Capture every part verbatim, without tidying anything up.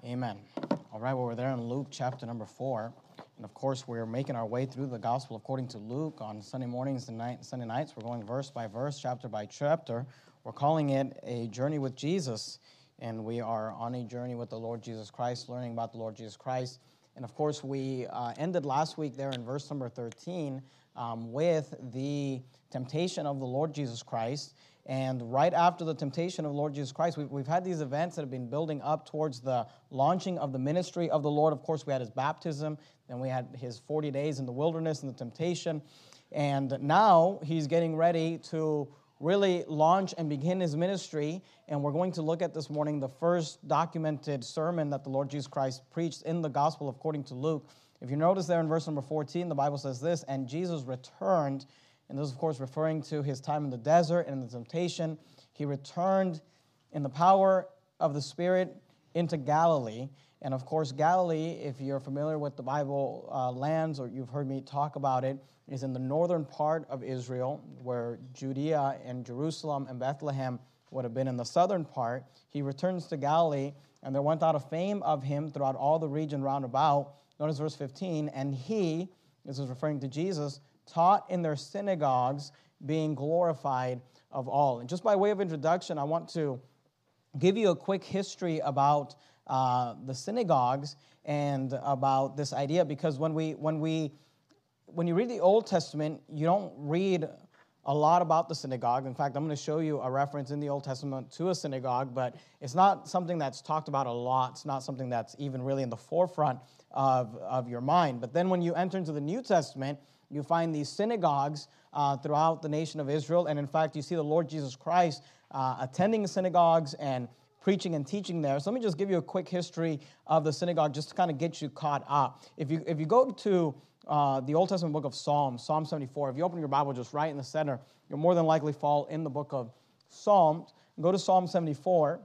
Amen. All right, well, we're there in Luke chapter number four. And of course, we're making our way through the gospel according to Luke on Sunday mornings and night, Sunday nights. We're going verse by verse, chapter by chapter. We're calling it a journey with Jesus. And we are on a journey with the Lord Jesus Christ, learning about the Lord Jesus Christ. And of course, we uh, ended last week there in verse number thirteen um, with the temptation of the Lord Jesus Christ. And right after the temptation of Lord Jesus Christ, we've, we've had these events that have been building up towards the launching of the ministry of the Lord. Of course, we had his baptism, then we had his forty days in the wilderness and the temptation. And now he's getting ready to really launch and begin his ministry. And we're going to look at this morning the first documented sermon that the Lord Jesus Christ preached in the gospel according to Luke. If you notice there in verse number fourteen, the Bible says this, "And Jesus returned," and this is, of course, referring to his time in the desert and in the temptation. "He returned in the power of the Spirit into Galilee." And, of course, Galilee, if you're familiar with the Bible uh, lands or you've heard me talk about it, is in the northern part of Israel, where Judea and Jerusalem and Bethlehem would have been in the southern part. He returns to Galilee, and there went out a fame of him throughout all the region round about. Notice verse fifteen, "And he," this is referring to Jesus, "taught in their synagogues, being glorified of all." And just by way of introduction, I want to give you a quick history about uh, the synagogues and about this idea, because when we when we when you read the Old Testament, you don't read a lot about the synagogue. In fact, I'm going to show you a reference in the Old Testament to a synagogue, but it's not something that's talked about a lot. It's not something that's even really in the forefront of, of your mind. But then when you enter into the New Testament, you find these synagogues uh, throughout the nation of Israel. And in fact, you see the Lord Jesus Christ uh, attending synagogues and preaching and teaching there. So let me just give you a quick history of the synagogue just to kind of get you caught up. If you if you go to uh, the Old Testament book of Psalms, Psalm seventy-four, if you open your Bible just right in the center, you'll more than likely fall in the book of Psalms. Go to Psalm seventy-four.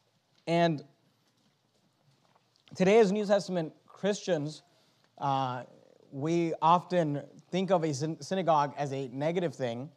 And today as New Testament Christians, uh, we often think of a synagogue as a negative thing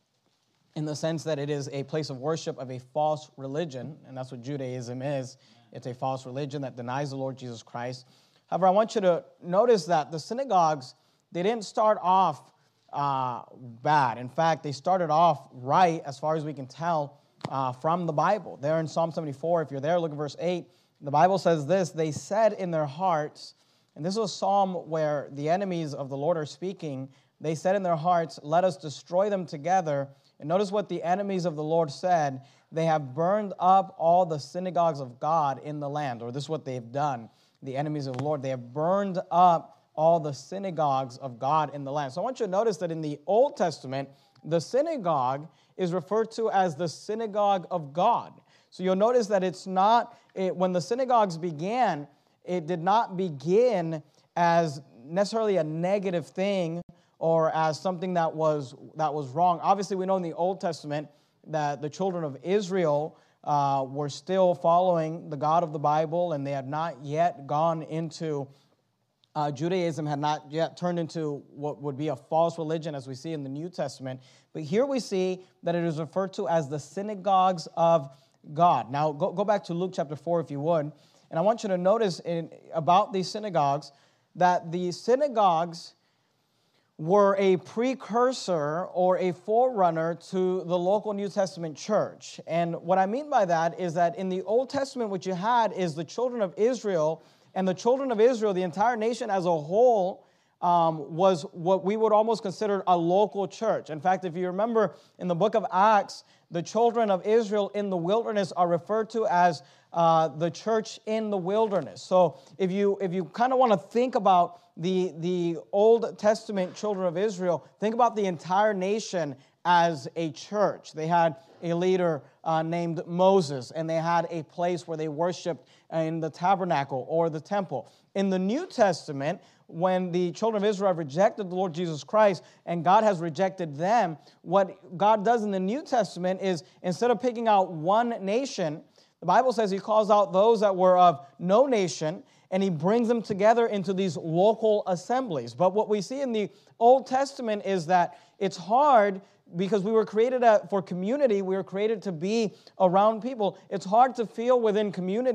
in the sense that it is a place of worship of a false religion, and that's what Judaism is. It's a false religion that denies the Lord Jesus Christ. However, I want you to notice that the synagogues, they didn't start off uh, bad. In fact, they started off right as far as we can tell uh, from the Bible. There in Psalm seventy-four, if you're there, look at verse eight. The Bible says this, "They said in their hearts," and this is a psalm where the enemies of the Lord are speaking. "They said in their hearts, let us destroy them together." And notice what the enemies of the Lord said. "They have burned up all the synagogues of God in the land." Or this is what they've done. The enemies of the Lord, they have burned up all the synagogues of God in the land. So I want you to notice that in the Old Testament, the synagogue is referred to as the synagogue of God. So you'll notice that it's not, it, when the synagogues began, it did not begin as necessarily a negative thing or as something that was that was wrong. Obviously, we know in the Old Testament that the children of Israel uh, were still following the God of the Bible, and they had not yet gone into, uh, Judaism had not yet turned into what would be a false religion as we see in the New Testament. But here we see that it is referred to as the synagogues of God. Now, go, go back to Luke chapter four if you would, and I want you to notice in, about these synagogues that the synagogues were a precursor or a forerunner to the local New Testament church. And what I mean by that is that in the Old Testament, what you had is the children of Israel, and the children of Israel, the entire nation as a whole, um, was what we would almost consider a local church. In fact, if you remember in the book of Acts, the children of Israel in the wilderness are referred to as uh, the church in the wilderness. So if you if you kind of want to think about the, the Old Testament children of Israel, think about the entire nation as a church. They had a leader uh, named Moses, and they had a place where they worshiped in the tabernacle or the temple. In the New Testament, when the children of Israel have rejected the Lord Jesus Christ and God has rejected them, what God does in the New Testament is instead of picking out one nation, the Bible says he calls out those that were of no nation, and he brings them together into these local assemblies. But what we see in the Old Testament is that it's hard because we were created for community. We were created to be around people. It's hard to feel within community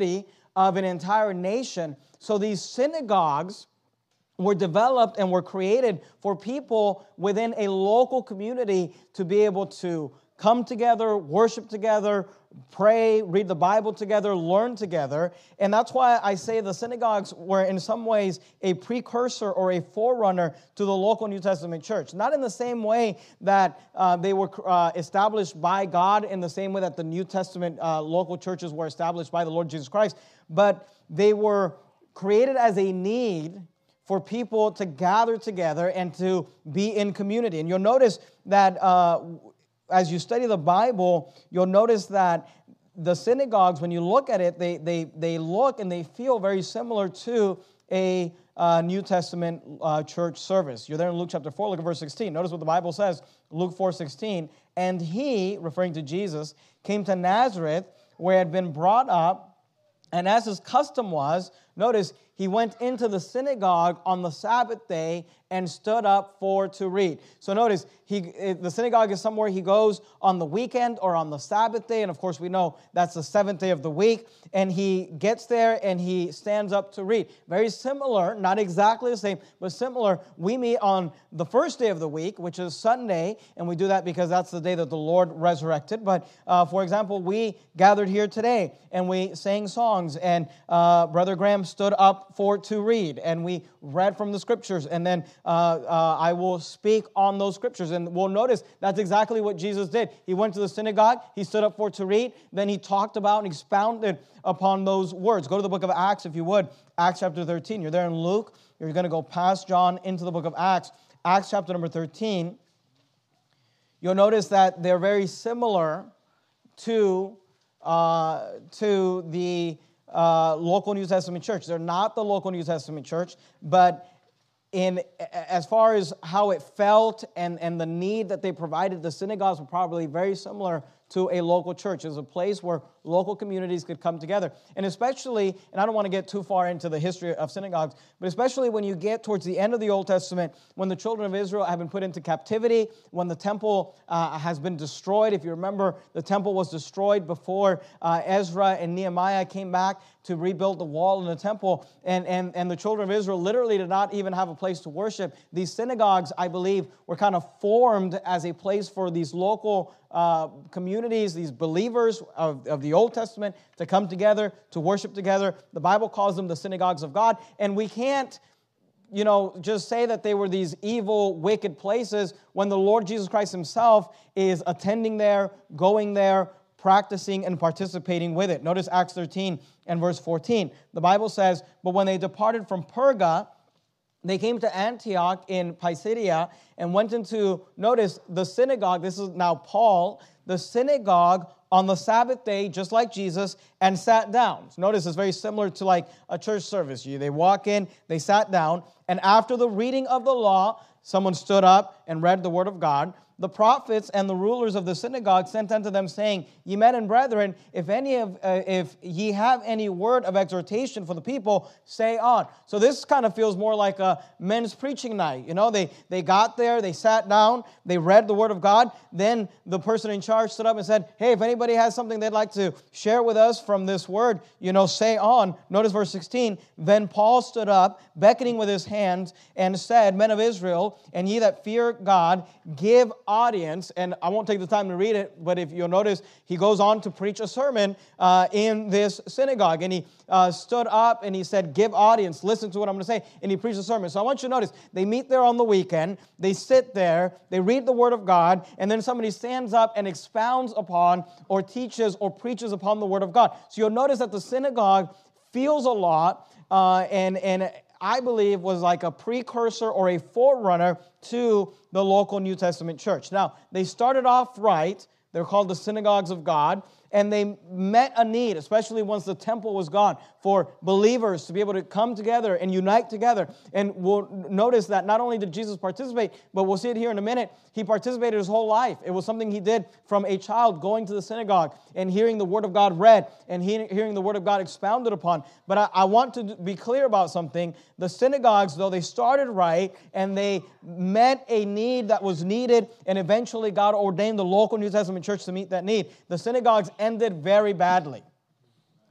of an entire nation. So these synagogues were developed and were created for people within a local community to be able to come together, worship together, pray, read the Bible together, learn together. And that's why I say the synagogues were in some ways a precursor or a forerunner to the local New Testament church. Not in the same way that uh, they were uh, established by God, in the same way that the New Testament uh, local churches were established by the Lord Jesus Christ, but they were created as a need for people to gather together and to be in community. And you'll notice that uh, as you study the Bible, you'll notice that the synagogues, when you look at it, they they they look and they feel very similar to a uh, New Testament uh, church service. You're there in Luke chapter four, look at verse sixteen. Notice what the Bible says, Luke four sixteen. And he, referring to Jesus, came to Nazareth, where he had been brought up, and as his custom was, notice, he went into the synagogue on the Sabbath day and stood up for to read. So notice, he, the synagogue is somewhere he goes on the weekend or on the Sabbath day. And of course, we know that's the seventh day of the week. And he gets there and he stands up to read. Very similar, not exactly the same, but similar. We meet on the first day of the week, which is Sunday. And we do that because that's the day that the Lord resurrected. But uh, for example, we gathered here today and we sang songs. And uh, Brother Graham stood up for to read. And we read from the scriptures. And then Uh, uh, I will speak on those scriptures. And we'll notice that's exactly what Jesus did. He went to the synagogue, he stood up for to read, then he talked about and expounded upon those words. Go to the book of Acts, if you would. Acts chapter thirteen. You're there in Luke. You're going to go past John into the book of Acts. Acts chapter number thirteen. You'll notice that they're very similar to, uh, to the uh, local New Testament church. They're not the local New Testament church, but in as far as how it felt and, and the need that they provided, the synagogues were probably very similar to a local church. It was a place where local communities could come together. And especially, and I don't want to get too far into the history of synagogues, but especially when you get towards the end of the Old Testament, when the children of Israel have been put into captivity, when the temple uh, has been destroyed. If you remember, the temple was destroyed before uh, Ezra and Nehemiah came back to rebuild the wall and the temple. And, and, and the children of Israel literally did not even have a place to worship. These synagogues, I believe, were kind of formed as a place for these local uh, communities, these believers of, of the Old Testament to come together, to worship together. The Bible calls them the synagogues of God. And we can't, you know, just say that they were these evil, wicked places when the Lord Jesus Christ himself is attending there, going there, practicing and participating with it. Notice Acts thirteen and verse fourteen. The Bible says, but when they departed from Perga, they came to Antioch in Pisidia and went into, notice, the synagogue. This is now Paul, the synagogue on the Sabbath day, just like Jesus, and sat down. So notice it's very similar to like a church service. You, they walk in, they sat down, and after the reading of the law, someone stood up and read the word of God. The prophets and the rulers of the synagogue sent unto them, saying, Ye men and brethren, if any of uh, if ye have any word of exhortation for the people, say on. So this kind of feels more like a men's preaching night. You know, they, they got there, they sat down, they read the word of God. Then the person in charge stood up and said, hey, if anybody has something they'd like to share with us from this word, you know, say on. Notice verse sixteen. Then Paul stood up, beckoning with his hands, and said, Men of Israel, and ye that fear God, give audience. And I won't take the time to read it, but if you'll notice, he goes on to preach a sermon uh, in this synagogue. And he uh, stood up and he said, give audience, listen to what I'm going to say. And he preached a sermon. So I want you to notice, they meet there on the weekend, they sit there, they read the word of God, and then somebody stands up and expounds upon or teaches or preaches upon the word of God. So you'll notice that the synagogue feels a lot uh, and and I believe was like a precursor or a forerunner to the local New Testament church. Now, they started off right. They're called the synagogues of God. And they met a need, especially once the temple was gone, for believers to be able to come together and unite together. And we'll notice that not only did Jesus participate, but we'll see it here in a minute, he participated his whole life. It was something he did from a child going to the synagogue and hearing the Word of God read and hearing the Word of God expounded upon. But I, I want to be clear about something. The synagogues, though they started right and they met a need that was needed, and eventually God ordained the local New Testament church to meet that need, the synagogues ended very badly.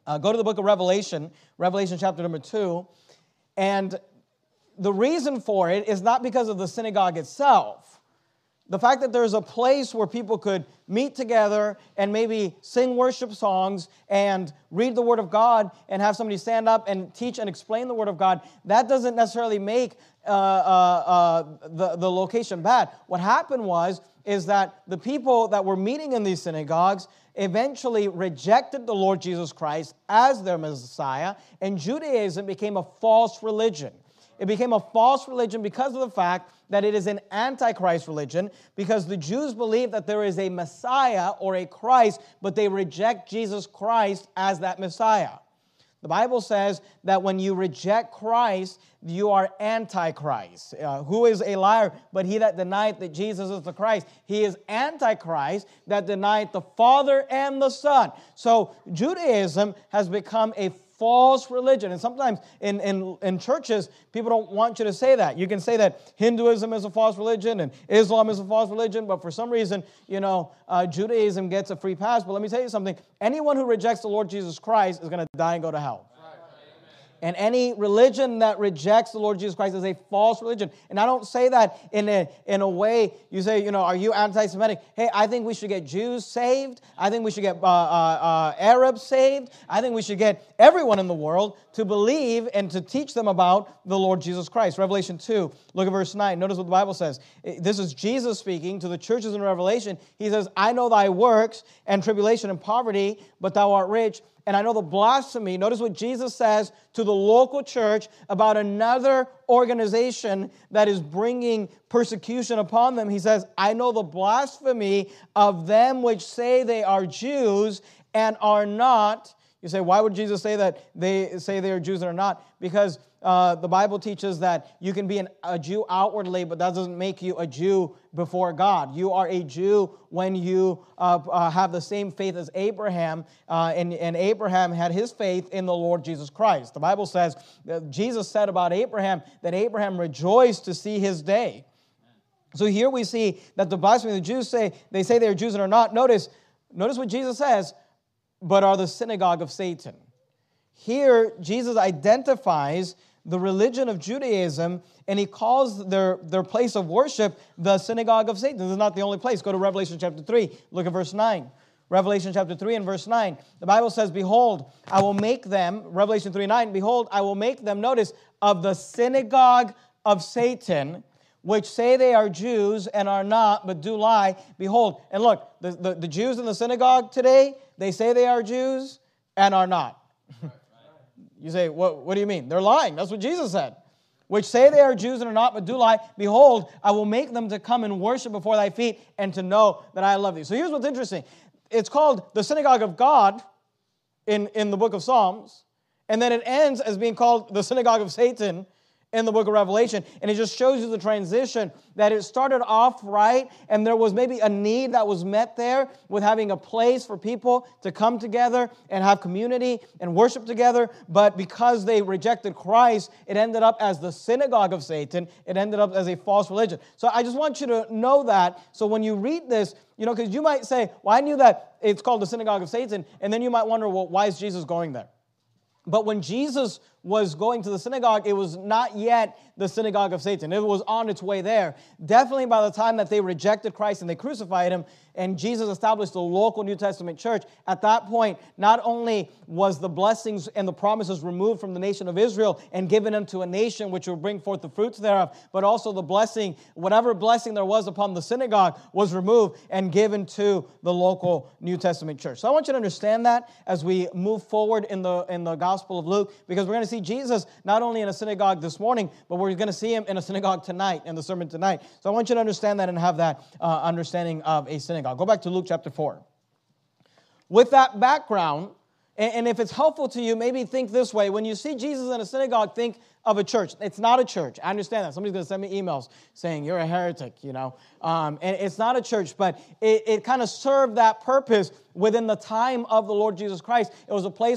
Uh, go to the book of Revelation, Revelation chapter number two, and the reason for it is not because of the synagogue itself. The fact that there's a place where people could meet together and maybe sing worship songs and read the Word of God and have somebody stand up and teach and explain the Word of God, that doesn't necessarily make uh, uh, uh, the, the location bad. What happened was, is that the people that were meeting in these synagogues eventually rejected the Lord Jesus Christ as their Messiah, and Judaism became a false religion. It became a false religion because of the fact that it is an antichrist religion, because the Jews believe that there is a Messiah or a Christ, but they reject Jesus Christ as that Messiah. The Bible says that when you reject Christ, you are antichrist. Uh, who is a liar but he that denieth that Jesus is the Christ? He is antichrist that denieth the Father and the Son. So Judaism has become a false religion. And sometimes in, in, in churches, people don't want you to say that. You can say that Hinduism is a false religion and Islam is a false religion, but for some reason, you know, uh, Judaism gets a free pass. But let me tell you something. Anyone who rejects the Lord Jesus Christ is going to die and go to hell. And any religion that rejects the Lord Jesus Christ is a false religion. And I don't say that in a, in a way, you say, you know, are you anti-Semitic? Hey, I think we should get Jews saved. I think we should get uh, uh, uh, Arabs saved. I think we should get everyone in the world to believe and to teach them about the Lord Jesus Christ. Revelation two, look at verse nine. Notice what the Bible says. This is Jesus speaking to the churches in Revelation. He says, I know thy works and tribulation and poverty, but thou art rich. And I know the blasphemy. Notice what Jesus says to the local church about another organization that is bringing persecution upon them. He says, I know the blasphemy of them which say they are Jews and are not. You say, why would Jesus say that they say they are Jews and are not? Because uh, the Bible teaches that you can be an, a Jew outwardly, but that doesn't make you a Jew before God. You are a Jew when you uh, uh, have the same faith as Abraham, uh, and, and Abraham had his faith in the Lord Jesus Christ. The Bible says, that Jesus said about Abraham that Abraham rejoiced to see his day. So here we see that the blasphemy the Jews say, they say they are Jews and are not. Notice, notice what Jesus says, but are the synagogue of Satan. Here, Jesus identifies the religion of Judaism, and he calls their, their place of worship the synagogue of Satan. This is not the only place. Go to Revelation chapter three. Look at verse nine. Revelation chapter three and verse nine. The Bible says, behold, I will make them, Revelation three nine, behold, I will make them, notice, of the synagogue of Satan, which say they are Jews and are not, but do lie. Behold, and look, the, the, the Jews in the synagogue today, they say they are Jews and are not. You say, what, what do you mean? They're lying. That's what Jesus said. Which say they are Jews and are not, but do lie. Behold, I will make them to come and worship before thy feet and to know that I love thee. So here's what's interesting. It's called the synagogue of God in, in the book of Psalms. And then it ends as being called the synagogue of Satan in the book of Revelation. And it just shows you the transition, that it started off right, and there was maybe a need that was met there with having a place for people to come together and have community and worship together. But because they rejected Christ, it ended up as the synagogue of Satan. It ended up as a false religion. So I just want you to know that. So when you read this, you know, because you might say, well, I knew that it's called the synagogue of Satan. And then you might wonder, well, why is Jesus going there? But when Jesus was going to the synagogue, it was not yet the synagogue of Satan. It was on its way there. Definitely by the time that they rejected Christ and they crucified him, and Jesus established the local New Testament church, at that point, not only was the blessings and the promises removed from the nation of Israel and given unto a nation which will bring forth the fruits thereof, but also the blessing, whatever blessing there was upon the synagogue, was removed and given to the local New Testament church. So I want you to understand that as we move forward in the, in the Gospel of Luke, because we're going to see Jesus not only in a synagogue this morning, but we're going to see him in a synagogue tonight, in the sermon tonight. So I want you to understand that and have that uh, understanding of a synagogue. Go back to Luke chapter four. With that background, and, and if it's helpful to you, maybe think this way. When you see Jesus in a synagogue, think of a church. It's not a church. I understand that. Somebody's going to send me emails saying, you're a heretic, you know. Um, and it's not a church, but it, it kind of served that purpose within the time of the Lord Jesus Christ. It was a place for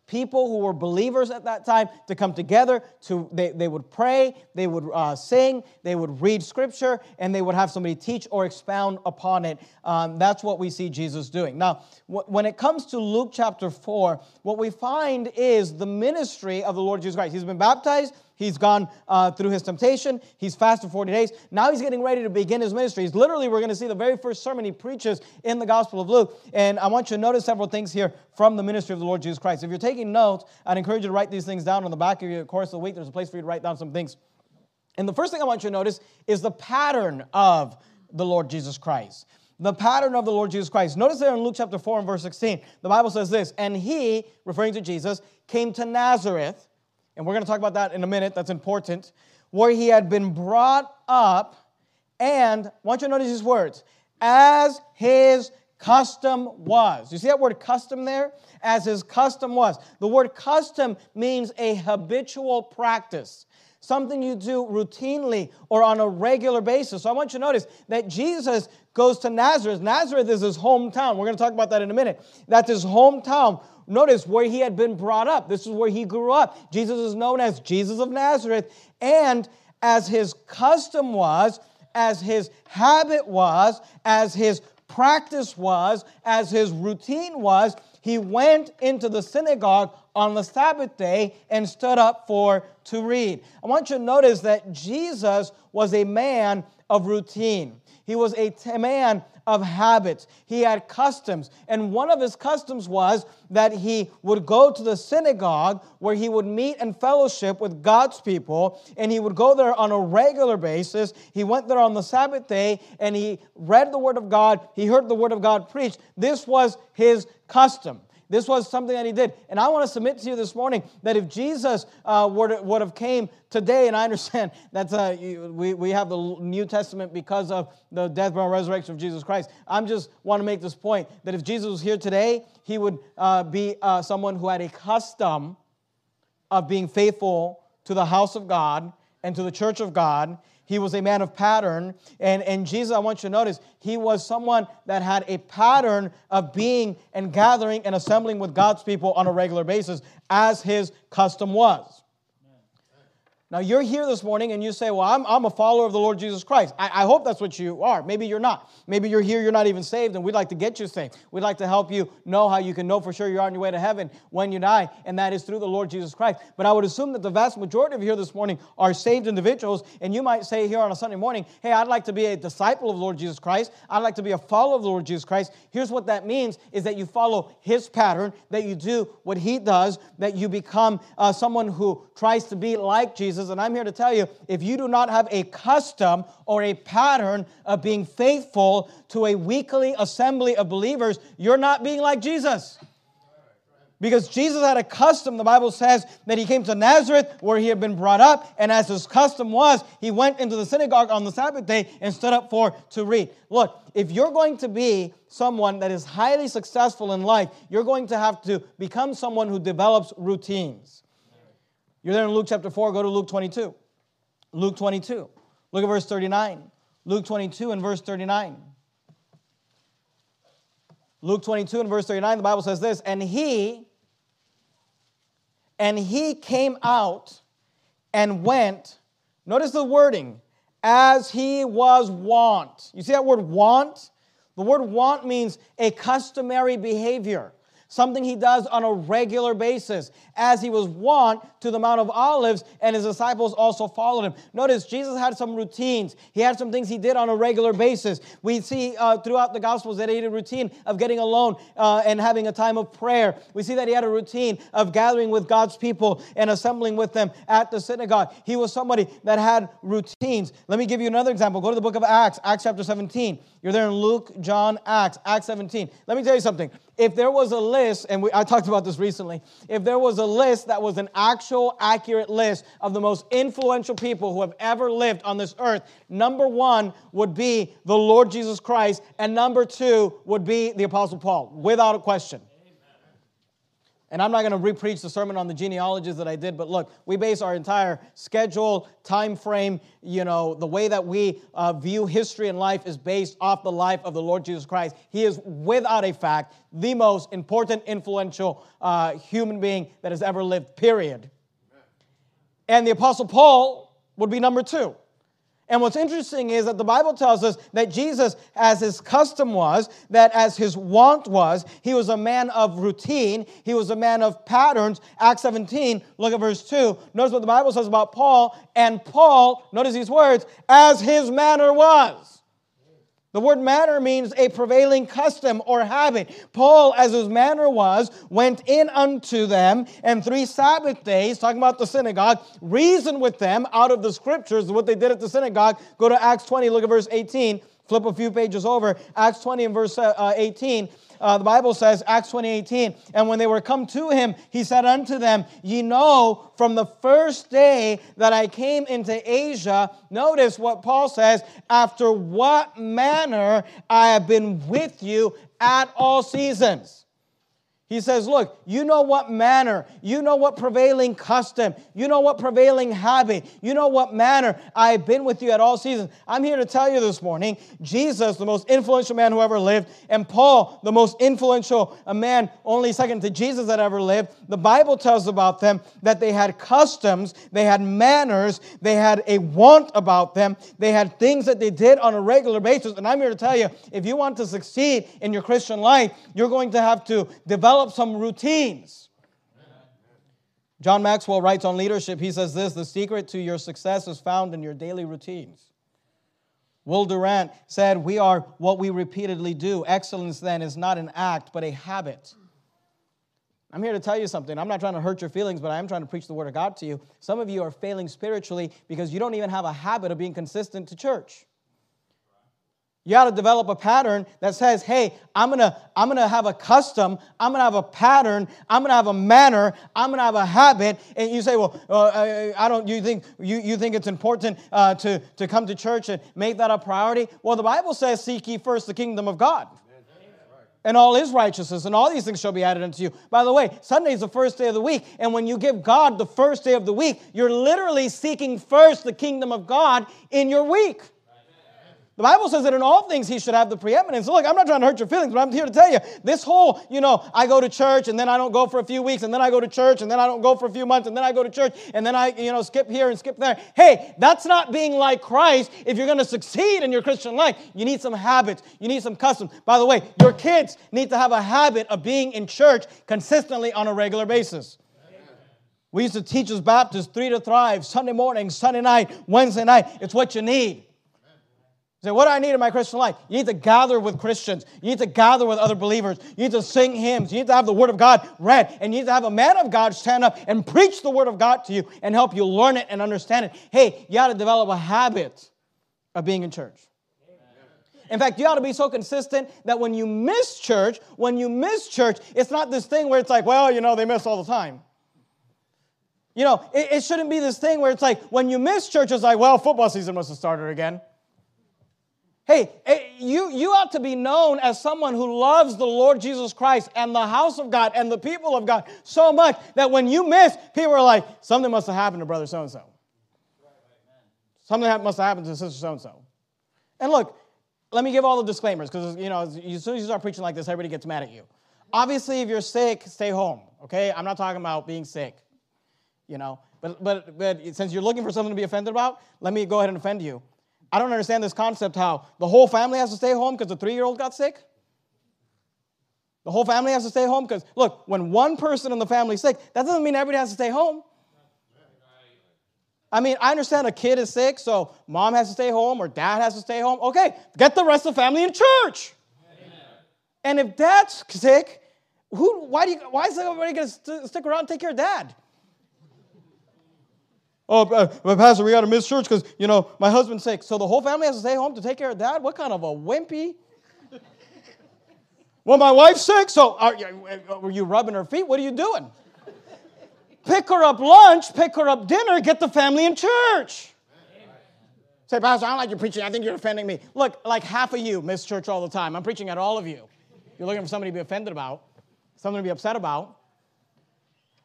people who were believers at that time to come together. To They, they would pray, they would uh, sing, they would read Scripture, and they would have somebody teach or expound upon it. Um, that's what we see Jesus doing. Now, w- when it comes to Luke chapter four, what we find is the ministry of the Lord Jesus Christ. He's been baptized. He's gone uh, through his temptation. He's fasted forty days. Now he's getting ready to begin his ministry. He's literally, we're going to see the very first sermon he preaches in the Gospel of Luke. And I want you to notice several things here from the ministry of the Lord Jesus Christ. If you're taking notes, I'd encourage you to write these things down on the back of your course of the week. There's a place for you to write down some things. And the first thing I want you to notice is the pattern of the Lord Jesus Christ. The pattern of the Lord Jesus Christ. Notice there in Luke chapter four and verse sixteen, the Bible says this, and he, referring to Jesus, came to Nazareth. And we're going to talk about that in a minute. That's important. Where he had been brought up, and I want you to notice these words, as his custom was. You see that word custom there? As his custom was. The word custom means a habitual practice, something you do routinely or on a regular basis. So I want you to notice that Jesus goes to Nazareth. Nazareth is his hometown. We're going to talk about that in a minute. That's his hometown. Notice where he had been brought up. This is where he grew up. Jesus is known as Jesus of Nazareth. And as his custom was, as his habit was, as his practice was, as his routine was, he went into the synagogue on the Sabbath day and stood up for to read. I want you to notice that Jesus was a man of routine. He was a t- man of habits. He had customs. And one of his customs was that he would go to the synagogue where he would meet and fellowship with God's people. And he would go there on a regular basis. He went there on the Sabbath day and he read the Word of God. He heard the Word of God preached. This was his custom. This was something that he did. And I want to submit to you this morning that if Jesus uh, would, would have came today, and I understand that uh, we, we have the New Testament because of the death, burial, and resurrection of Jesus Christ. I just want to make this point that if Jesus was here today, he would uh, be uh, someone who had a custom of being faithful to the house of God and to the church of God. He was a man of pattern. And, and Jesus, I want you to notice, he was someone that had a pattern of being and gathering and assembling with God's people on a regular basis, as his custom was. Now, you're here this morning and you say, well, I'm, I'm a follower of the Lord Jesus Christ. I, I hope that's what you are. Maybe you're not. Maybe you're here, you're not even saved, and we'd like to get you saved. We'd like to help you know how you can know for sure you're on your way to heaven when you die, and that is through the Lord Jesus Christ. But I would assume that the vast majority of you here this morning are saved individuals, and you might say here on a Sunday morning, hey, I'd like to be a disciple of the Lord Jesus Christ. I'd like to be a follower of the Lord Jesus Christ. Here's what that means, is that you follow his pattern, that you do what he does, that you become uh, someone who tries to be like Jesus. And I'm here to tell you, if you do not have a custom or a pattern of being faithful to a weekly assembly of believers, you're not being like Jesus. Because Jesus had a custom. The Bible says that he came to Nazareth where he had been brought up, and as his custom was, he went into the synagogue on the Sabbath day and stood up for to read. Look, if you're going to be someone that is highly successful in life, you're going to have to become someone who develops routines. You're there in Luke chapter four, go to Luke twenty-two. Luke twenty-two. Look at verse thirty-nine. Luke twenty-two and verse thirty-nine. Luke twenty-two and verse thirty-nine, the Bible says this, and he, and he came out and went, notice the wording, as he was wont. You see that word wont? The word wont means a customary behavior. Something he does on a regular basis, as he was wont to the Mount of Olives, and his disciples also followed him. Notice, Jesus had some routines. He had some things he did on a regular basis. We see uh, throughout the Gospels that he had a routine of getting alone uh, and having a time of prayer. We see that he had a routine of gathering with God's people and assembling with them at the synagogue. He was somebody that had routines. Let me give you another example. Go to the book of Acts, Acts chapter seventeen. You're there in Luke, John, Acts, Acts seventeen. Let me tell you something. If there was a list, and we, I talked about this recently, if there was a list that was an actual accurate list of the most influential people who have ever lived on this earth, number one would be the Lord Jesus Christ, and number two would be the Apostle Paul, without a question. And I'm not going to re-preach the sermon on the genealogies that I did, but look, we base our entire schedule, time frame, you know, the way that we uh, view history and life is based off the life of the Lord Jesus Christ. He is, without a fact, the most important, influential uh, human being that has ever lived, period. And the Apostle Paul would be number two. And what's interesting is that the Bible tells us that Jesus, as his custom was, that as his wont was, he was a man of routine, he was a man of patterns. Acts seventeen, look at verse two. Notice what the Bible says about Paul. And Paul, notice these words, as his manner was. The word manner means a prevailing custom or habit. Paul, as his manner was, went in unto them, and three Sabbath days, talking about the synagogue, reasoned with them out of the scriptures, what they did at the synagogue. Go to Acts twenty, look at verse eighteen. Flip a few pages over. Acts twenty and verse uh, eighteen. Uh, the Bible says, Acts twenty, eighteen, and when they were come to him, he said unto them, ye know from the first day that I came into Asia, notice what Paul says, after what manner I have been with you at all seasons. He says, look, you know what manner, you know what prevailing custom, you know what prevailing habit, you know what manner I've been with you at all seasons. I'm here to tell you this morning, Jesus, the most influential man who ever lived, and Paul, the most influential man, only second to Jesus that ever lived, the Bible tells about them that they had customs, they had manners, they had a want about them, they had things that they did on a regular basis. And I'm here to tell you, if you want to succeed in your Christian life, you're going to have to develop some routines. John Maxwell writes on leadership, he says this, the secret to your success is found in your daily routines. Will Durant said, we are what we repeatedly do. Excellence then is not an act, but a habit. I'm here to tell you something. I'm not trying to hurt your feelings, but I am trying to preach the Word of God to you. Some of you are failing spiritually because you don't even have a habit of being consistent to church. You got to develop a pattern that says, hey, I'm going to I'm gonna have a custom, I'm going to have a pattern, I'm going to have a manner, I'm going to have a habit. And you say, well, uh, I, I don't, you think you, you think it's important uh, to, to come to church and make that a priority? Well, the Bible says, seek ye first the kingdom of God. And all his righteousness, and all these things shall be added unto you. By the way, Sunday is the first day of the week, and when you give God the first day of the week, you're literally seeking first the kingdom of God in your week. The Bible says that in all things he should have the preeminence. Look, I'm not trying to hurt your feelings, but I'm here to tell you, this whole, you know, I go to church and then I don't go for a few weeks and then I go to church and then I don't go for a few months and then I go to church and then I, you know, skip here and skip there. Hey, that's not being like Christ. If you're going to succeed in your Christian life, you need some habits. You need some customs. By the way, your kids need to have a habit of being in church consistently on a regular basis. We used to teach as Baptists, three to thrive, Sunday morning, Sunday night, Wednesday night. It's what you need. Say, what do I need in my Christian life? You need to gather with Christians. You need to gather with other believers. You need to sing hymns. You need to have the Word of God read. And you need to have a man of God stand up and preach the Word of God to you and help you learn it and understand it. Hey, you got to develop a habit of being in church. In fact, you ought to be so consistent that when you miss church, when you miss church, it's not this thing where it's like, well, you know, they miss all the time. You know, it, it shouldn't be this thing where it's like, when you miss church, it's like, well, football season must have started again. Hey, you, you ought to be known as someone who loves the Lord Jesus Christ and the house of God and the people of God so much that when you miss, people are like, something must have happened to brother so-and-so. Something must have happened to sister so-and-so. And look, let me give all the disclaimers because, you know, as soon as you start preaching like this, everybody gets mad at you. Obviously, if you're sick, stay home, okay? I'm not talking about being sick, you know. But, but, but since you're looking for something to be offended about, let me go ahead and offend you. I don't understand this concept how the whole family has to stay home because the three-year-old got sick. The whole family has to stay home because, look, when one person in the family is sick, that doesn't mean everybody has to stay home. I mean, I understand a kid is sick, so mom has to stay home or dad has to stay home. Okay, get the rest of the family in church. Amen. And if dad's sick, who? Why do you? Why is everybody going to st- stick around and take care of dad? Oh, uh, Pastor, we got to miss church because, you know, my husband's sick. So the whole family has to stay home to take care of dad? What kind of a wimpy? Well, my wife's sick, so are you, are you rubbing her feet? What are you doing? Pick her up lunch, pick her up dinner, get the family in church. Say, Pastor, I don't like your preaching. I think you're offending me. Look, like half of you miss church all the time. I'm preaching at all of you. You're looking for somebody to be offended about, something to be upset about.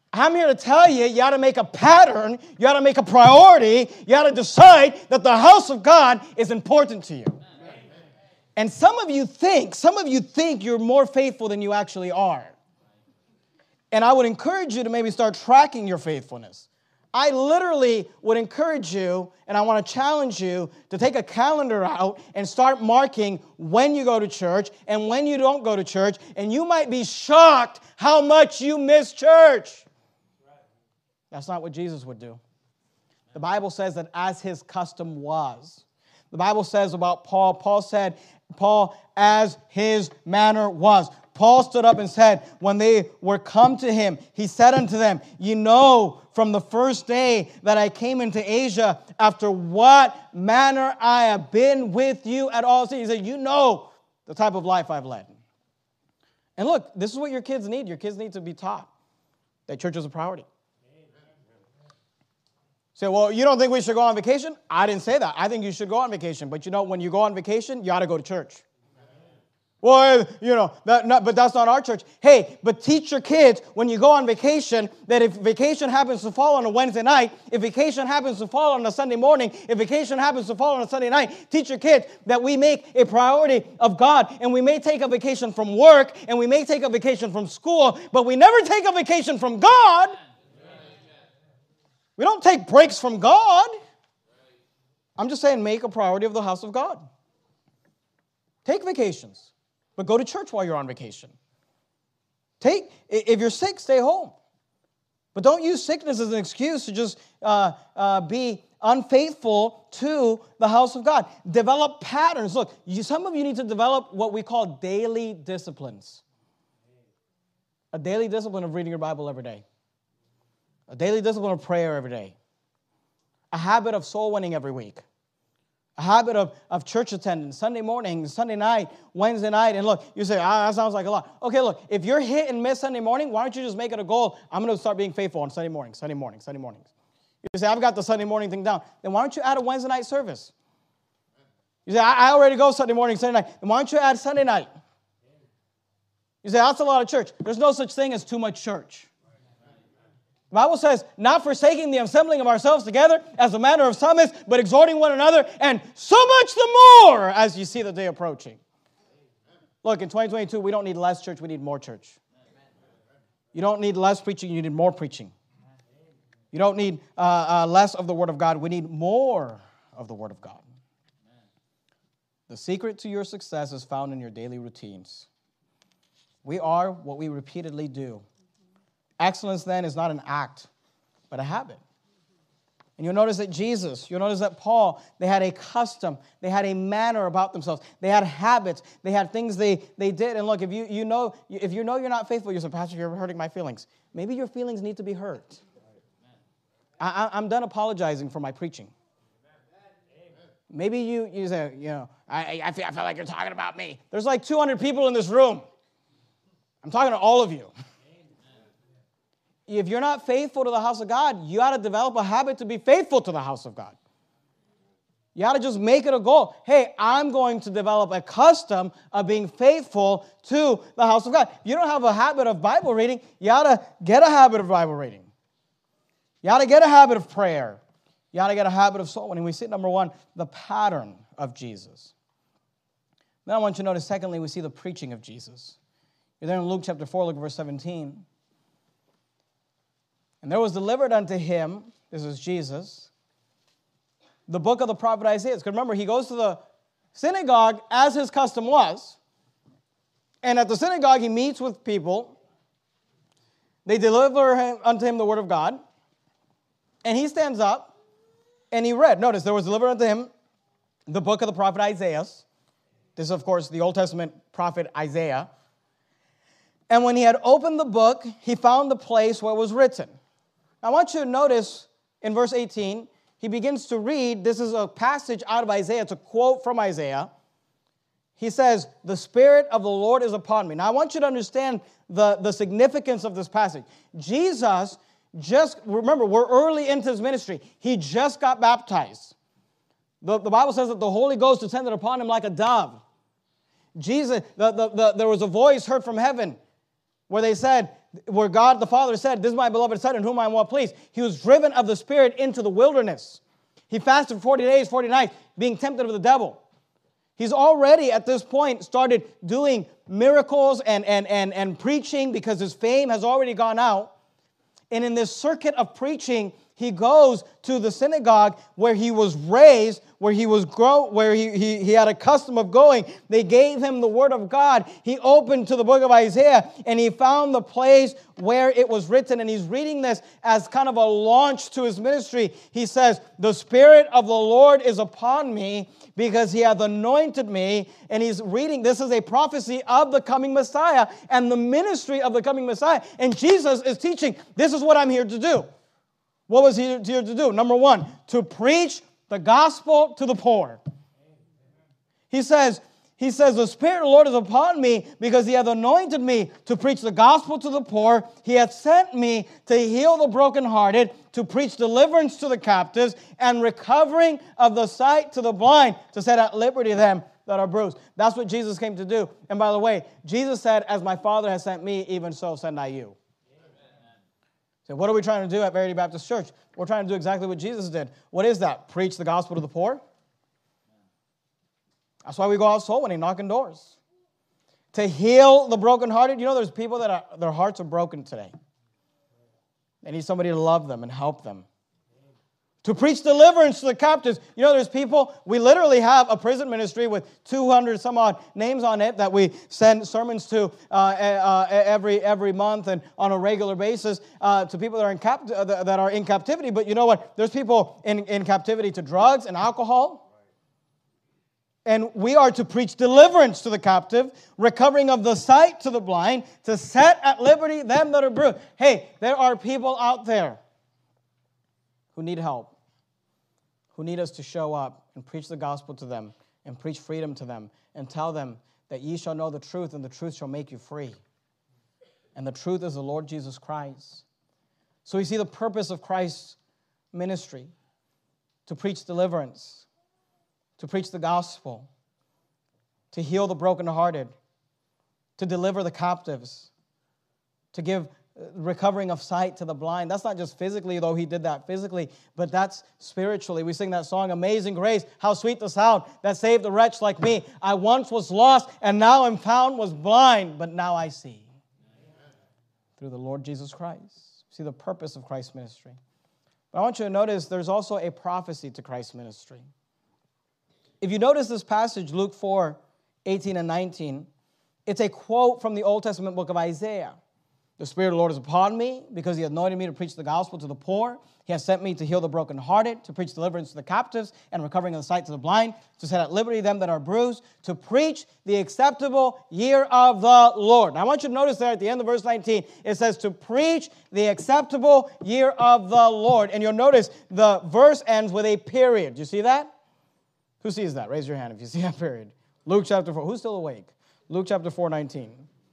I'm here to tell you, you got to make a pattern, you got to make a priority, you got to decide that the house of God is important to you. Amen. And some of you think, some of you think you're more faithful than you actually are. And I would encourage you to maybe start tracking your faithfulness. I literally would encourage you, and I want to challenge you to take a calendar out and start marking when you go to church and when you don't go to church, and you might be shocked how much you miss church. That's not what Jesus would do. The Bible says that as his custom was. The Bible says about Paul, Paul said, Paul, as his manner was. Paul stood up and said, when they were come to him, he said unto them, you know from the first day that I came into Asia, after what manner I have been with you at all seasons. He said, you know the type of life I've led. And look, this is what your kids need. Your kids need to be taught that church is a priority. Say, well, you don't think we should go on vacation? I didn't say that. I think you should go on vacation. But you know, when you go on vacation, you ought to go to church. Well, you know, that, not, but that's not our church. Hey, but teach your kids when you go on vacation that if vacation happens to fall on a Wednesday night, if vacation happens to fall on a Sunday morning, if vacation happens to fall on a Sunday night, teach your kids that we make a priority of God. And we may take a vacation from work and we may take a vacation from school, but we never take a vacation from God. We don't take breaks from God. I'm just saying make a priority of the house of God. Take vacations, but go to church while you're on vacation. Take, if you're sick, stay home. But don't use sickness as an excuse to just uh, uh, be unfaithful to the house of God. Develop patterns. Look, you, some of you need to develop what we call daily disciplines. A daily discipline of reading your Bible every day. A daily discipline of prayer every day. A habit of soul winning every week. A habit of, of church attendance, Sunday morning, Sunday night, Wednesday night. And look, you say, ah, that sounds like a lot. Okay, look, if you're hit and miss Sunday morning, why don't you just make it a goal? I'm going to start being faithful on Sunday morning, Sunday morning, Sunday mornings. You say, I've got the Sunday morning thing down. Then why don't you add a Wednesday night service? You say, I, I already go Sunday morning, Sunday night. Then why don't you add Sunday night? You say, that's a lot of church. There's no such thing as too much church. The Bible says, not forsaking the assembling of ourselves together as a manner of some is, but exhorting one another, and so much the more as you see the day approaching. Look, in twenty twenty-two, we don't need less church, we need more church. You don't need less preaching, you need more preaching. You don't need uh, uh, less of the Word of God, we need more of the Word of God. The secret to your success is found in your daily routines. We are what we repeatedly do. Excellence, then, is not an act, but a habit. And you'll notice that Jesus, you'll notice that Paul, they had a custom, they had a manner about themselves, they had habits, they had things they, they did. And look, if you, you know if you know you're not faithful, you say, Pastor, you're hurting my feelings. Maybe your feelings need to be hurt. I, I'm done apologizing for my preaching. Maybe you, you say, you know, I, I, feel, I feel like you're talking about me. There's like two hundred people in this room. I'm talking to all of you. If you're not faithful to the house of God, you ought to develop a habit to be faithful to the house of God. You ought to just make it a goal. Hey, I'm going to develop a custom of being faithful to the house of God. If you don't have a habit of Bible reading, you ought to get a habit of Bible reading. You ought to get a habit of prayer. You ought to get a habit of soul winning. We see, number one, the pattern of Jesus. Then I want you to notice, secondly, we see the preaching of Jesus. You're there in Luke chapter four, look at verse seventeen. And there was delivered unto him, this is Jesus, the book of the prophet Isaiah. Because remember, he goes to the synagogue as his custom was. And at the synagogue, he meets with people. They deliver him, unto him the word of God. And he stands up and he read. Notice, there was delivered unto him the book of the prophet Isaiah. This is, of course, the Old Testament prophet Isaiah. And when he had opened the book, he found the place where it was written. I want you to notice in verse eighteen, he begins to read. This is a passage out of Isaiah. It's a quote from Isaiah. He says, the Spirit of the Lord is upon me. Now, I want you to understand the, the significance of this passage. Jesus just, remember, we're early into his ministry. He just got baptized. The, the Bible says that the Holy Ghost descended upon him like a dove. Jesus, the, the, the, there was a voice heard from heaven where they said, where God the Father said, this is my beloved Son in whom I am well pleased. He was driven of the Spirit into the wilderness. He fasted for forty days, forty nights, being tempted of the devil. He's already at this point started doing miracles and, and, and, and preaching because his fame has already gone out. And in this circuit of preaching, he goes to the synagogue where he was raised, where he was grow, where he, he, he had a custom of going. They gave him the word of God. He opened to the book of Isaiah, and he found the place where it was written. And he's reading this as kind of a launch to his ministry. He says, the Spirit of the Lord is upon me because he hath anointed me. And he's reading, this is a prophecy of the coming Messiah and the ministry of the coming Messiah. And Jesus is teaching, this is what I'm here to do. What was he here to do? Number one, to preach the gospel to the poor. He says, he says, the Spirit of the Lord is upon me because he hath anointed me to preach the gospel to the poor. He hath sent me to heal the brokenhearted, to preach deliverance to the captives, and recovering of the sight to the blind, to set at liberty them that are bruised. That's what Jesus came to do. And by the way, Jesus said, as my Father has sent me, even so send I you. So what are we trying to do at Verity Baptist Church? We're trying to do exactly what Jesus did. What is that? Preach the gospel to the poor. That's why we go out soul winning, knocking doors. To heal the brokenhearted. You know, there's people that are, their hearts are broken today. They need somebody to love them and help them. To preach deliverance to the captives. You know, there's people, we literally have a prison ministry with two hundred some odd names on it that we send sermons to uh, uh, every every month and on a regular basis uh, to people that are in cap- that are in captivity. But you know what? There's people in, in captivity to drugs and alcohol. And we are to preach deliverance to the captive, recovering of the sight to the blind, to set at liberty them that are bruised. Hey, there are people out there who need help, who need us to show up and preach the gospel to them and preach freedom to them and tell them that ye shall know the truth and the truth shall make you free. And the truth is the Lord Jesus Christ. So we see the purpose of Christ's ministry, to preach deliverance, to preach the gospel, to heal the brokenhearted, to deliver the captives, to give recovering of sight to the blind. That's not just physically, though he did that physically, but that's spiritually. We sing that song, Amazing Grace, how sweet the sound that saved a wretch like me. I once was lost, and now am found, was blind, but now I see. Amen. Through the Lord Jesus Christ. See the purpose of Christ's ministry. But I want you to notice there's also a prophecy to Christ's ministry. If you notice this passage, Luke four, eighteen and nineteen, it's a quote from the Old Testament book of Isaiah. The Spirit of the Lord is upon me because he hath anointed me to preach the gospel to the poor. He has sent me to heal the brokenhearted, to preach deliverance to the captives, and recovering of the sight to the blind, to set at liberty them that are bruised, to preach the acceptable year of the Lord. Now, I want you to notice there at the end of verse nineteen, it says to preach the acceptable year of the Lord. And you'll notice the verse ends with a period. Do you see that? Who sees that? Raise your hand if you see that period. Luke chapter four. Who's still awake? Luke chapter four, nineteen.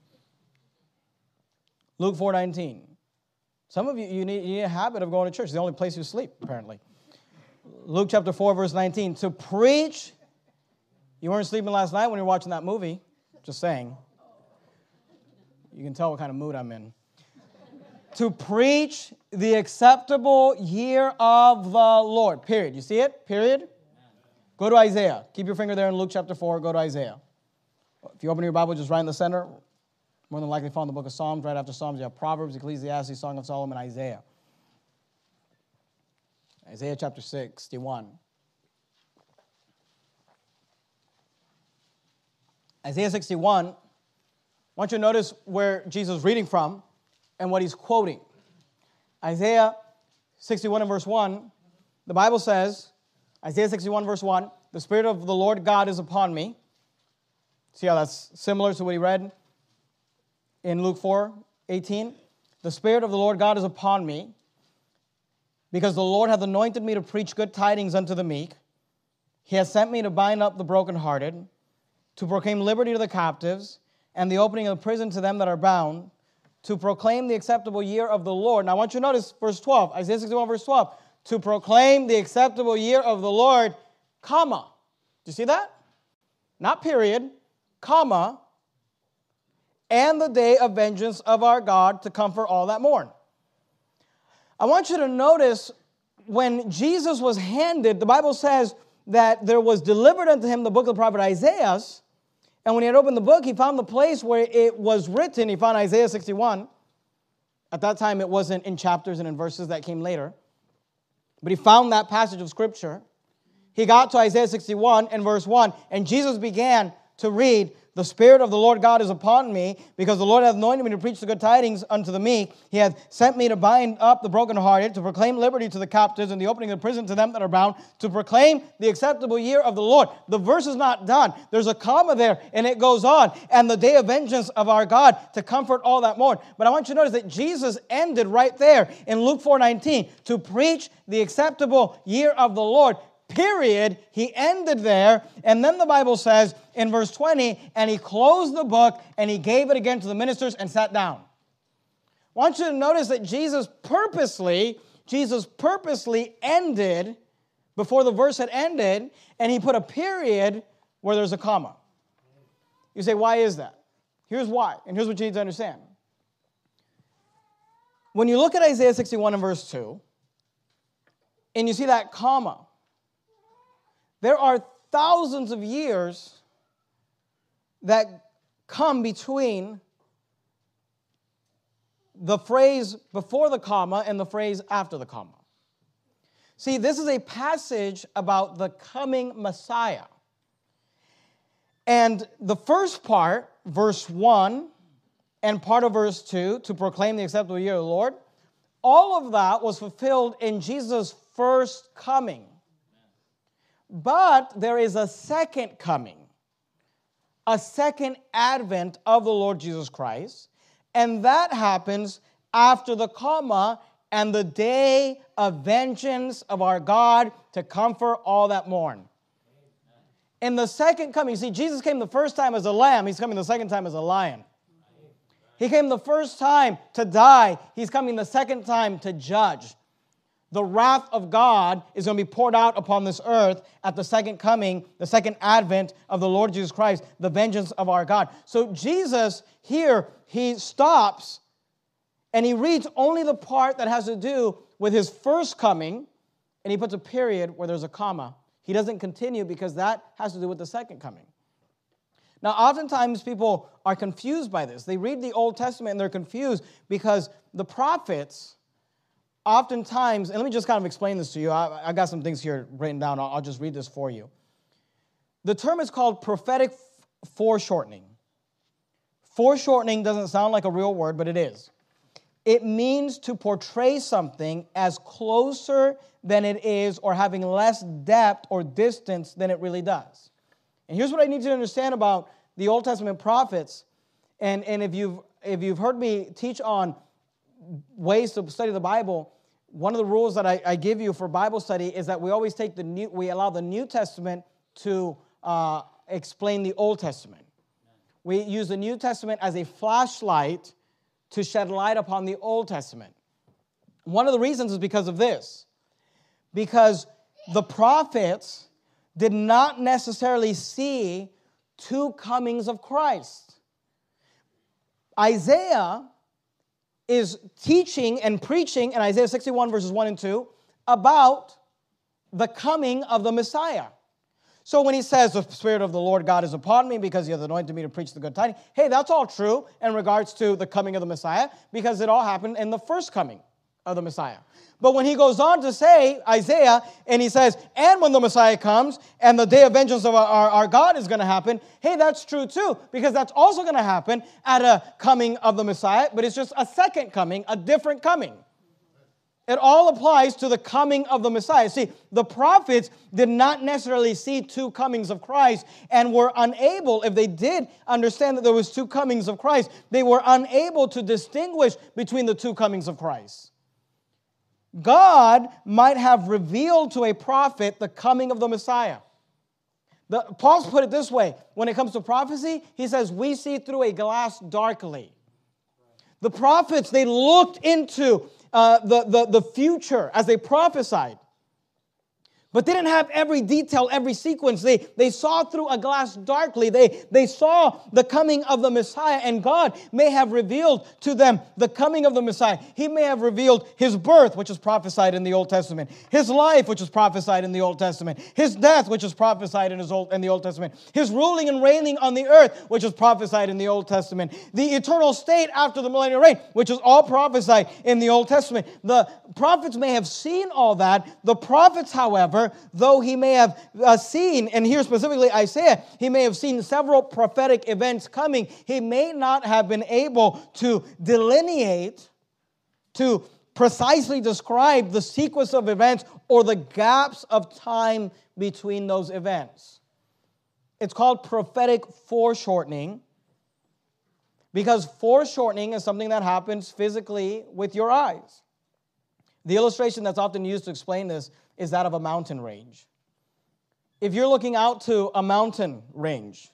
Luke four nineteen. Some of you, you need, you need a habit of going to church. It's the only place you sleep, apparently. Luke chapter four, verse nineteen. To preach. You weren't sleeping last night when you were watching that movie. Just saying. You can tell what kind of mood I'm in. To preach the acceptable year of the Lord. Period. You see it? Period. Go to Isaiah. Keep your finger there in Luke chapter four. Go to Isaiah. If you open your Bible, just right in the center. More than likely found the book of Psalms. Right after Psalms, you have Proverbs, Ecclesiastes, Song of Solomon, Isaiah. Isaiah chapter sixty-one. Isaiah sixty-one, I want you to notice where Jesus is reading from and what he's quoting. Isaiah sixty-one and verse one, the Bible says, Isaiah sixty-one verse one, the Spirit of the Lord God is upon me. See how that's similar to what he read in Luke four eighteen? The Spirit of the Lord God is upon me, because the Lord hath anointed me to preach good tidings unto the meek. He has sent me to bind up the brokenhearted, to proclaim liberty to the captives, and the opening of the prison to them that are bound, to proclaim the acceptable year of the Lord. Now I want you to notice verse twelve, Isaiah sixty-one verse twelve, to proclaim the acceptable year of the Lord, comma. Do you see that? Not period, comma, and the day of vengeance of our God to comfort all that mourn. I want you to notice when Jesus was handed, the Bible says that there was delivered unto him the book of the prophet Isaiah, and when he had opened the book, he found the place where it was written. He found Isaiah sixty-one. At that time, it wasn't in chapters and in verses, that came later. But he found that passage of Scripture. He got to Isaiah sixty-one and verse one, and Jesus began to read, "The Spirit of the Lord God is upon me, because the Lord hath anointed me to preach the good tidings unto the meek. He hath sent me to bind up the brokenhearted, to proclaim liberty to the captives, and the opening of prison to them that are bound, to proclaim the acceptable year of the Lord." The verse is not done. There's a comma there, and it goes on. "And the day of vengeance of our God, to comfort all that mourn." But I want you to notice that Jesus ended right there in Luke four nineteen, to preach the acceptable year of the Lord. Period. He ended there. And then the Bible says in verse twenty, "And he closed the book, and he gave it again to the ministers and sat down." I want you to notice that Jesus purposely, Jesus purposely ended before the verse had ended, and he put a period where there's a comma. You say, why is that? Here's why, and here's what you need to understand. When you look at Isaiah sixty-one and verse two, and you see that comma, there are thousands of years that come between the phrase before the comma and the phrase after the comma. See, this is a passage about the coming Messiah. And the first part, verse one, and part of verse two, to proclaim the acceptable year of the Lord, all of that was fulfilled in Jesus' first coming. But there is a second coming, a second advent of the Lord Jesus Christ, and that happens after the comma, "and the day of vengeance of our God to comfort all that mourn." In the second coming, see, Jesus came the first time as a lamb. He's coming the second time as a lion. He came the first time to die. He's coming the second time to judge. The wrath of God is going to be poured out upon this earth at the second coming, the second advent of the Lord Jesus Christ, the vengeance of our God. So Jesus here, he stops and he reads only the part that has to do with his first coming, and he puts a period where there's a comma. He doesn't continue because that has to do with the second coming. Now, oftentimes people are confused by this. They read the Old Testament and they're confused because the prophets oftentimes, and let me just kind of explain this to you. I, I got some things here written down. I'll, I'll just read this for you. The term is called prophetic foreshortening. Foreshortening doesn't sound like a real word, but it is. It means to portray something as closer than it is or having less depth or distance than it really does. And here's what I need you to understand about the Old Testament prophets. And, and if you've, if you've heard me teach on ways to study the Bible, one of the rules that I, I give you for Bible study is that we always take the new, we allow the New Testament to uh, explain the Old Testament. We use the New Testament as a flashlight to shed light upon the Old Testament. One of the reasons is because of this. Because the prophets did not necessarily see two comings of Christ. Isaiah is teaching and preaching in Isaiah sixty-one verses one and two about the coming of the Messiah. So when he says, "The Spirit of the Lord God is upon me because he has anointed me to preach the good tidings," hey, that's all true in regards to the coming of the Messiah because it all happened in the first coming of the Messiah. But when he goes on to say, Isaiah, and he says, "And when the Messiah comes and the day of vengeance of our, our, our God is going to happen," hey, that's true too, because that's also going to happen at a coming of the Messiah, but it's just a second coming, a different coming. It all applies to the coming of the Messiah. See, the prophets did not necessarily see two comings of Christ and were unable, if they did understand that there was two comings of Christ, they were unable to distinguish between the two comings of Christ. God might have revealed to a prophet the coming of the Messiah. The, Paul's put it this way. When it comes to prophecy, he says, we see through a glass darkly. The prophets, they looked into uh, the, the, the future as they prophesied. but they didn't have every detail, every sequence. They, they saw through a glass darkly. They, they saw the coming of the Messiah, and God may have revealed to them the coming of the Messiah. He may have revealed His birth, which is prophesied in the Old Testament, His life, which is prophesied in the Old Testament, His death, which is prophesied in, his old, in the Old Testament, His ruling and reigning on the earth, which is prophesied in the Old Testament, the eternal state after the millennial reign, which is all prophesied in the Old Testament. The prophets may have seen all that. The prophets, however, though he may have uh, seen, and here specifically Isaiah, he may have seen several prophetic events coming, he may not have been able to delineate, to precisely describe the sequence of events or the gaps of time between those events. It's called prophetic foreshortening, because foreshortening is something that happens physically with your eyes. The illustration that's often used to explain this is that of a mountain range. If you're looking out to a mountain range,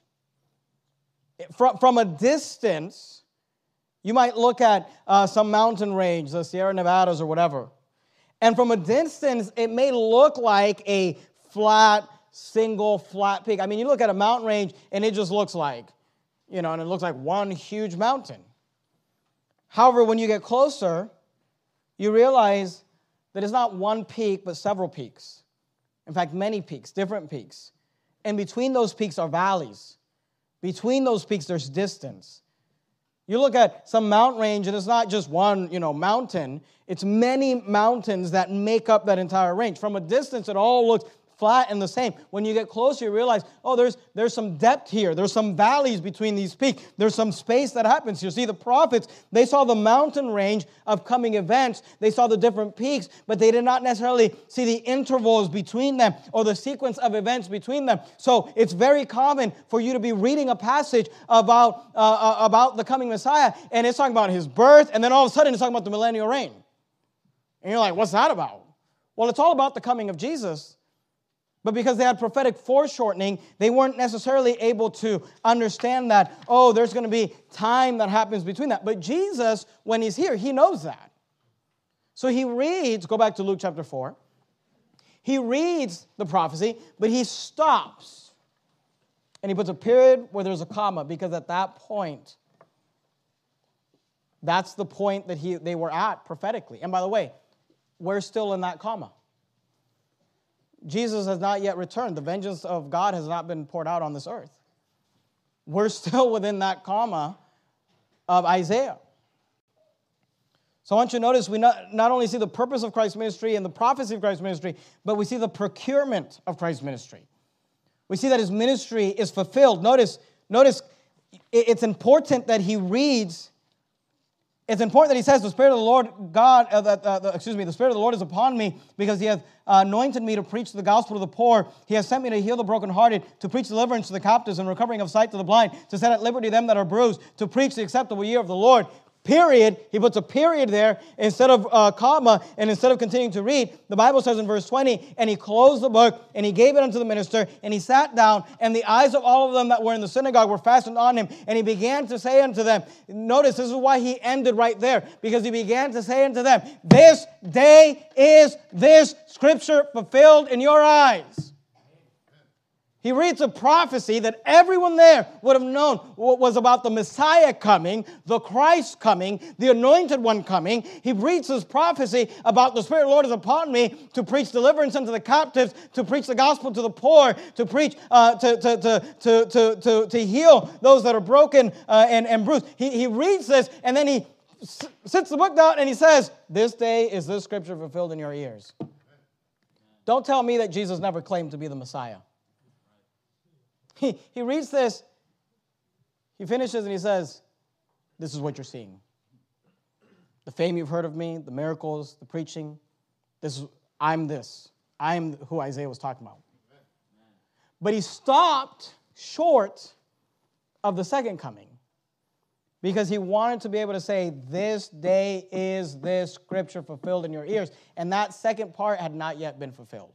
from, from a distance, you might look at uh, some mountain range, the Sierra Nevadas or whatever, and from a distance, it may look like a flat, single, flat peak. I mean, you look at a mountain range, and it just looks like, you know, and it looks like one huge mountain. However, when you get closer, you realize that it's not one peak, but several peaks. In fact, many peaks, different peaks. And between those peaks are valleys. Between those peaks, there's distance. You look at some mountain range, and it's not just one, you know, mountain. It's many mountains that make up that entire range. From a distance, it all looks flat and the same. When you get closer, you realize, oh, there's, there's some depth here. There's some valleys between these peaks. There's some space that happens. You see, the prophets, they saw the mountain range of coming events. They saw the different peaks, but they did not necessarily see the intervals between them or the sequence of events between them. So it's very common for you to be reading a passage about, uh, about the coming Messiah, and it's talking about His birth, and then all of a sudden it's talking about the millennial reign. And you're like, what's that about? Well, it's all about the coming of Jesus. But because they had prophetic foreshortening, they weren't necessarily able to understand that, oh, there's going to be time that happens between that. But Jesus, when He's here, He knows that. So He reads, go back to Luke chapter four. He reads the prophecy, but He stops. And He puts a period where there's a comma, because at that point, that's the point that he, they were at prophetically. And by the way, we're still in that comma. Jesus has not yet returned. The vengeance of God has not been poured out on this earth. We're still within that comma of Isaiah. So I want you to notice we not, not only see the purpose of Christ's ministry and the prophecy of Christ's ministry, but we see the procurement of Christ's ministry. We see that His ministry is fulfilled. Notice, notice it's important that He reads. It's important that He says, the Spirit of the Lord God, uh, the, uh, the, excuse me, the Spirit of the Lord is upon me, because He hath uh, anointed me to preach the gospel to the poor. He has sent me to heal the brokenhearted, to preach deliverance to the captives and recovering of sight to the blind, to set at liberty them that are bruised, to preach the acceptable year of the Lord. Period. He puts a period there instead of a comma, and instead of continuing to read, the Bible says in verse twenty, and He closed the book, and He gave it unto the minister, and He sat down, and the eyes of all of them that were in the synagogue were fastened on Him, and He began to say unto them, notice this is why He ended right there, because He began to say unto them, this day is this scripture fulfilled in your eyes. He reads a prophecy that everyone there would have known was about the Messiah coming, the Christ coming, the Anointed One coming. He reads this prophecy about the Spirit of the Lord is upon me to preach deliverance unto the captives, to preach the gospel to the poor, to preach, uh, to, to, to, to, to, to, to heal those that are broken uh, and, and bruised. He, he reads this, and then he s- sits the book down, and he says, this day is this scripture fulfilled in your ears. Don't tell me that Jesus never claimed to be the Messiah. He, he reads this, he finishes, and he says, this is what you're seeing. The fame you've heard of me, the miracles, the preaching, this is, I'm this. I'm who Isaiah was talking about. But he stopped short of the second coming, because he wanted to be able to say, this day is this scripture fulfilled in your ears. And that second part had not yet been fulfilled.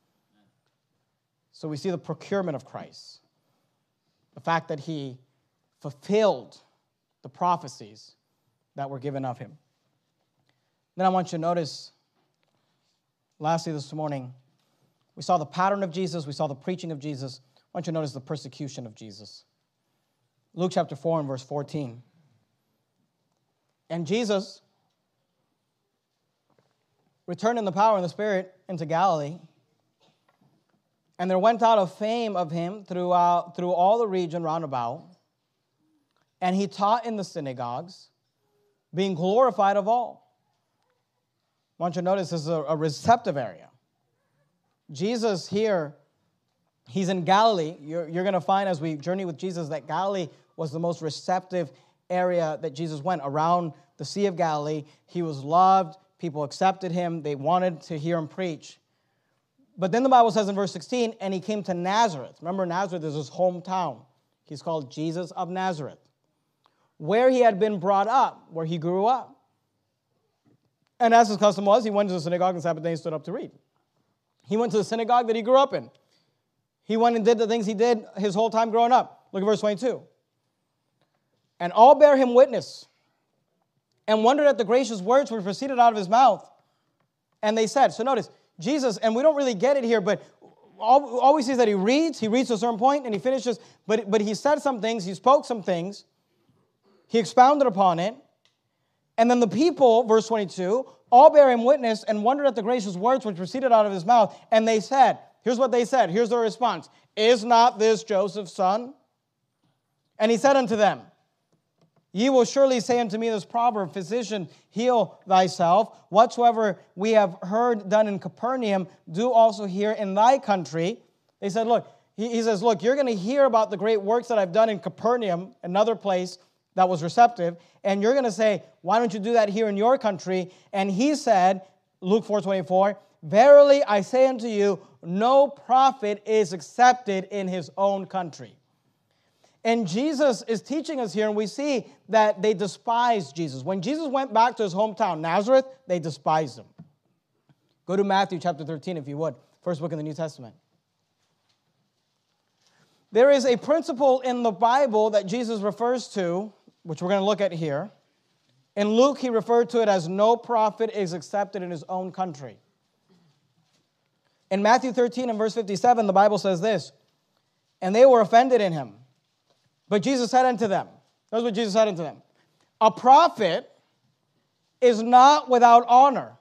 So we see the procurement of Christ. The fact that He fulfilled the prophecies that were given of Him. Then I want you to notice, lastly this morning, We saw the pattern of Jesus. We saw the preaching of Jesus. I want you to notice the persecution of Jesus. Luke chapter four and verse fourteen. And Jesus returned in the power and the Spirit into Galilee. And there went out a fame of him throughout, through all the region round about. And he taught in the synagogues, being glorified of all. I want you to notice this is a, a receptive area. Jesus here, he's in Galilee. You're, you're going to find as we journey with Jesus that Galilee was the most receptive area that Jesus went. Around the Sea of Galilee, he was loved. People accepted him. They wanted to hear him preach. But then the Bible says in verse sixteen, and he came to Nazareth. Remember, Nazareth is his hometown. He's called Jesus of Nazareth, where he had been brought up, where he grew up. And as his custom was, he went to the synagogue on Sabbath day and stood up to read. He went to the synagogue that he grew up in. He went and did the things he did his whole time growing up. Look at verse twenty-two. And all bare him witness, and wondered at the gracious words which proceeded out of his mouth. And they said, so notice, Jesus, and we don't really get it here, but all, all we see is that he reads, he reads to a certain point, and he finishes, but, but he said some things, he spoke some things, he expounded upon it, and then the people, verse twenty-two, all bear him witness and wondered at the gracious words which proceeded out of his mouth, and they said, here's what they said, here's their response, is not this Joseph's son? And he said unto them, ye will surely say unto me this proverb, physician, heal thyself. Whatsoever we have heard done in Capernaum, do also here in thy country. They said, look, he, he says, look, you're going to hear about the great works that I've done in Capernaum, another place that was receptive, and you're going to say, why don't you do that here in your country? And he said, Luke four twenty-four, verily I say unto you, no prophet is accepted in his own country. And Jesus is teaching us here, and we see that they despised Jesus. When Jesus went back to his hometown, Nazareth, they despised him. Go to Matthew chapter thirteen, if you would. First book in the New Testament. There is a principle in the Bible that Jesus refers to, which we're going to look at here. In Luke, he referred to it as no prophet is accepted in his own country. In Matthew thirteen and verse fifty-seven, the Bible says this, and they were offended in him. But Jesus said unto them, notice what Jesus said unto them, a prophet is not without honor,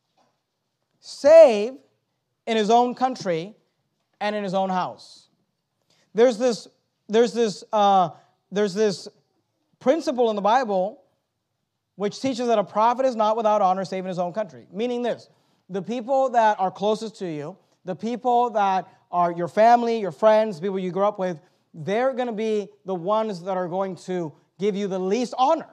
save in his own country and in his own house. There's this, there's this, uh, there's this principle in the Bible which teaches that a prophet is not without honor, save in his own country. Meaning this, the people that are closest to you, the people that are your family, your friends, people you grew up with, they're going to be the ones that are going to give you the least honor.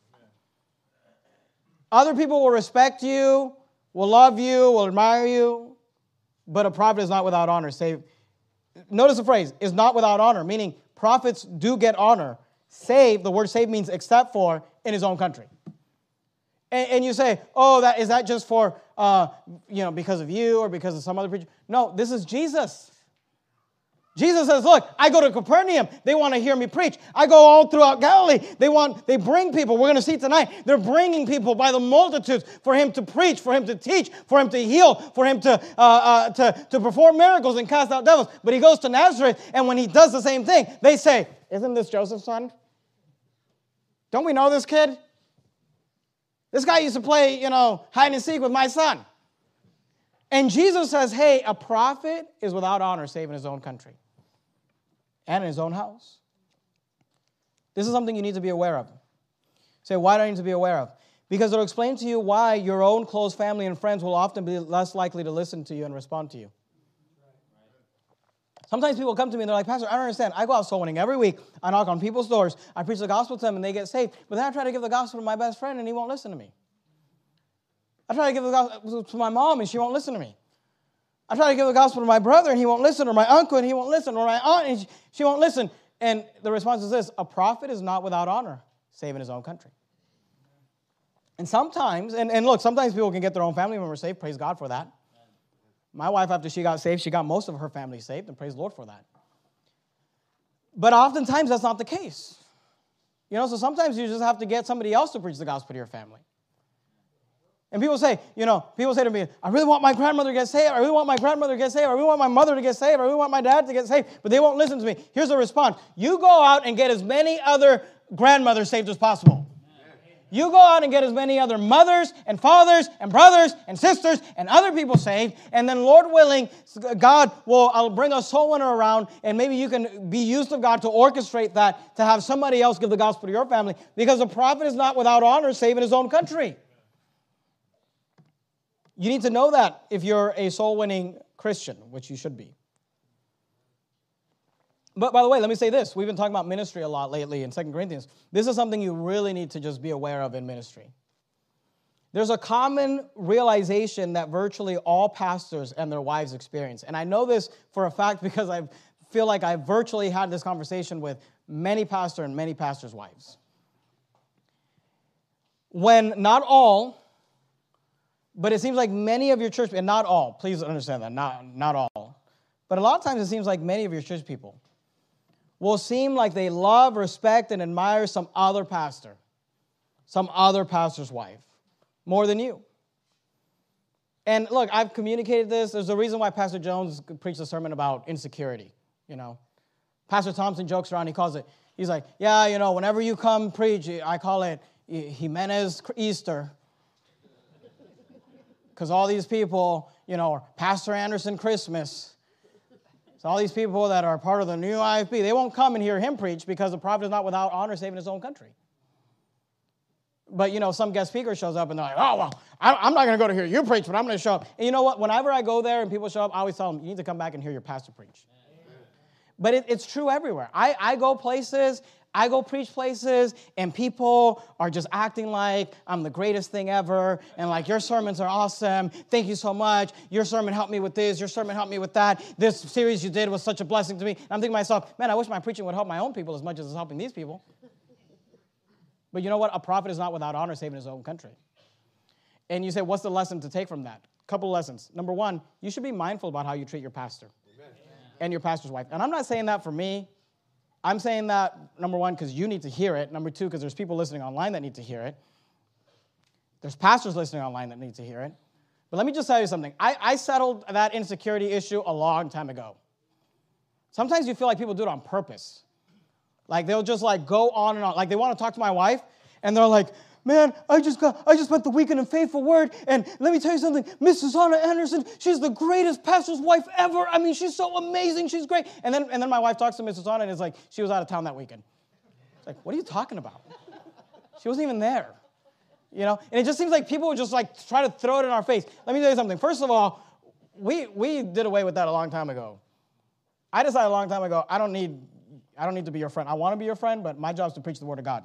Other people will respect you, will love you, will admire you, but a prophet is not without honor. Save. Notice the phrase, is not without honor, meaning prophets do get honor. Save, the word save means except for, in his own country. And, and you say, oh, that is that just for, uh, you know, because of you or because of some other preacher? No, this is Jesus. Jesus says, look, I go to Capernaum. They want to hear me preach. I go all throughout Galilee. They want, they bring people. We're going to see tonight. They're bringing people by the multitudes for him to preach, for him to teach, for him to heal, for him to, uh, uh, to, to perform miracles and cast out devils. But he goes to Nazareth, and when he does the same thing, they say, isn't this Joseph's son? Don't we know this kid? This guy used to play, you know, hide and seek with my son. And Jesus says, hey, a prophet is without honor save in his own country and in his own house. This is something you need to be aware of. Say, why do I need to be aware of? Because it'll explain to you why your own close family and friends will often be less likely to listen to you and respond to you. Sometimes people come to me and they're like, Pastor, I don't understand. I go out soul winning every week. I knock on people's doors. I preach the gospel to them and they get saved. But then I try to give the gospel to my best friend and he won't listen to me. I try to give the gospel to my mom and she won't listen to me. I try to give the gospel to my brother and he won't listen, or my uncle and he won't listen, or my aunt and she won't listen. And the response is this, a prophet is not without honor, save in his own country. And sometimes, and, and look, sometimes people can get their own family members saved. Praise God for that. My wife, after she got saved, she got most of her family saved, and praise the Lord for that. But oftentimes that's not the case. You know, so sometimes you just have to get somebody else to preach the gospel to your family. And people say, you know, people say to me, I really want my grandmother to get saved. I really want my grandmother to get saved. I really want my mother to get saved. I really want my dad to get saved. But they won't listen to me. Here's the response. You go out and get as many other grandmothers saved as possible. You go out and get as many other mothers and fathers and brothers and sisters and other people saved, and then, Lord willing, God will I'll bring a soul winner around, and maybe you can be used of God to orchestrate that, to have somebody else give the gospel to your family, because a prophet is not without honor saving his own country. You need to know that if you're a soul-winning Christian, which you should be. But by the way, let me say this. We've been talking about ministry a lot lately in Second Corinthians. This is something you really need to just be aware of in ministry. There's a common realization that virtually all pastors and their wives experience. And I know this for a fact because I feel like I've virtually had this conversation with many pastors and many pastors' wives. When not all, but it seems like many of your church, and not all, please understand that, not, not all. But a lot of times it seems like many of your church people will seem like they love, respect, and admire some other pastor, some other pastor's wife, more than you. And look, I've communicated this. There's a reason why Pastor Jones preached a sermon about insecurity, you know. Pastor Thompson jokes around, he calls it, he's like, yeah, you know, whenever you come preach, I call it Jimenez Easter. Because all these people, you know, are Pastor Anderson Christmas. So all these people that are part of the new I F B, they won't come and hear him preach because the prophet is not without honor saving his own country. But, you know, some guest speaker shows up and they're like, oh, well, I'm not going to go to hear you preach, but I'm going to show up. And you know what? Whenever I go there and people show up, I always tell them, you need to come back and hear your pastor preach. Amen. But it, it's true everywhere. I, I go places, I go preach places, and people are just acting like I'm the greatest thing ever, and like, your sermons are awesome. Thank you so much. Your sermon helped me with this. Your sermon helped me with that. This series you did was such a blessing to me. And I'm thinking to myself, man, I wish my preaching would help my own people as much as it's helping these people. But you know what? A prophet is not without honor saving his own country. And you say, what's the lesson to take from that? A couple of lessons. Number one, you should be mindful about how you treat your pastor. Amen. And your pastor's wife. And I'm not saying that for me. I'm saying that, number one, because you need to hear it. Number two, because there's people listening online that need to hear it. There's pastors listening online that need to hear it. But let me just tell you something. I, I settled that insecurity issue a long time ago. Sometimes you feel like people do it on purpose. Like they'll just like go on and on. Like they want to talk to my wife, and they're like, man, I just got, I just spent the weekend in Faithful Word, and let me tell you something, Missus Anna Anderson, she's the greatest pastor's wife ever. I mean, she's so amazing, she's great. And then, and then my wife talks to Missus Anna, and it's like, she was out of town that weekend. It's like, what are you talking about? She wasn't even there, you know? And it just seems like people would just like try to throw it in our face. Let me tell you something. First of all, we we did away with that a long time ago. I decided a long time ago, I don't need, I don't need to be your friend. I want to be your friend, but my job is to preach the Word of God.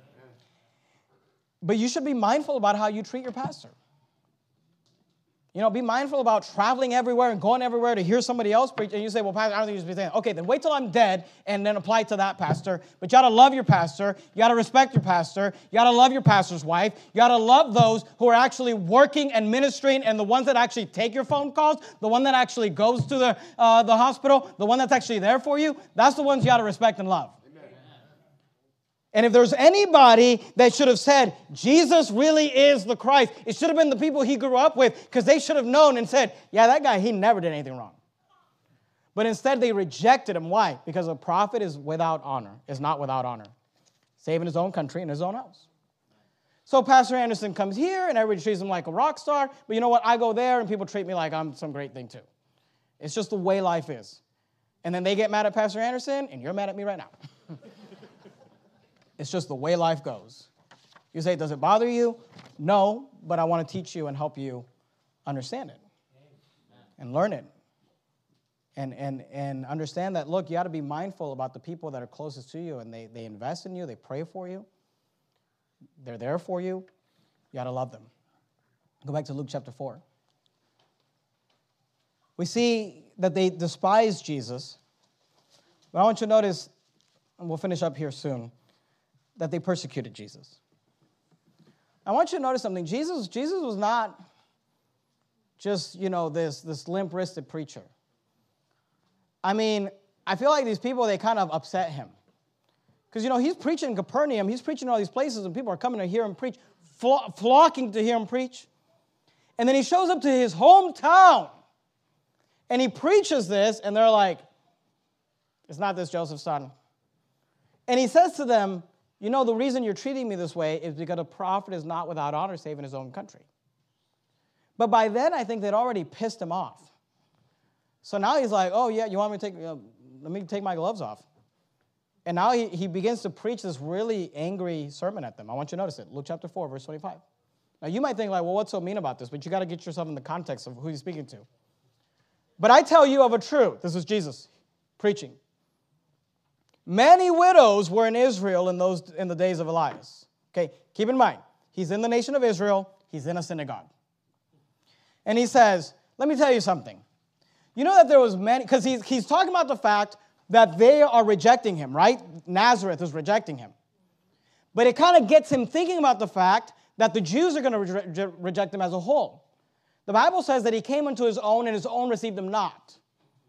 But you should be mindful about how you treat your pastor. You know, be mindful about traveling everywhere and going everywhere to hear somebody else preach. And you say, well, pastor, I don't think you should be saying, okay, then wait till I'm dead and then apply to that pastor. But you got to love your pastor. You got to respect your pastor. You got to love your pastor's wife. You got to love those who are actually working and ministering, and the ones that actually take your phone calls, the one that actually goes to the, uh, the hospital, the one that's actually there for you. That's the ones you got to respect and love. And if there's anybody that should have said, Jesus really is the Christ, it should have been the people he grew up with, because they should have known and said, yeah, that guy, he never did anything wrong. But instead, they rejected him. Why? Because a prophet is without honor, is not without honor, saving his own country and his own house. So Pastor Anderson comes here, and everybody treats him like a rock star. But you know what? I go there, and people treat me like I'm some great thing, too. It's just the way life is. And then they get mad at Pastor Anderson, and you're mad at me right now. It's just the way life goes. You say, does it bother you? No, but I want to teach you and help you understand it and learn it. And, and, and understand that, look, you got to be mindful about the people that are closest to you, and they, they invest in you, they pray for you, they're there for you. You got to love them. Go back to Luke chapter four. We see that they despised Jesus, but I want you to notice, and we'll finish up here soon, that they persecuted Jesus. I want you to notice something. Jesus, Jesus was not just, you know, this, this limp-wristed preacher. I mean, I feel like these people, they kind of upset him. Because, you know, he's preaching in Capernaum. He's preaching in all these places, and people are coming to hear him preach, flo- flocking to hear him preach. And then he shows up to his hometown, and he preaches this, and they're like, it's not this Joseph's son. And he says to them, you know, the reason you're treating me this way is because a prophet is not without honor save in his own country. But by then, I think they'd already pissed him off. So now he's like, oh, yeah, you want me to take, uh, let me take my gloves off. And now he, he begins to preach this really angry sermon at them. I want you to notice it. Luke chapter four, verse twenty-five. Now, you might think, like, well, what's so mean about this? But you got to get yourself in the context of who he's speaking to. But I tell you of a truth. This is Jesus preaching. Many widows were in Israel in those in the days of Elias. Okay, keep in mind, he's in the nation of Israel. He's in a synagogue. And he says, let me tell you something. You know that there was many, because he's, he's talking about the fact that they are rejecting him, right? Nazareth is rejecting him. But it kind of gets him thinking about the fact that the Jews are going to re- reject him as a whole. The Bible says that he came unto his own, and his own received him not.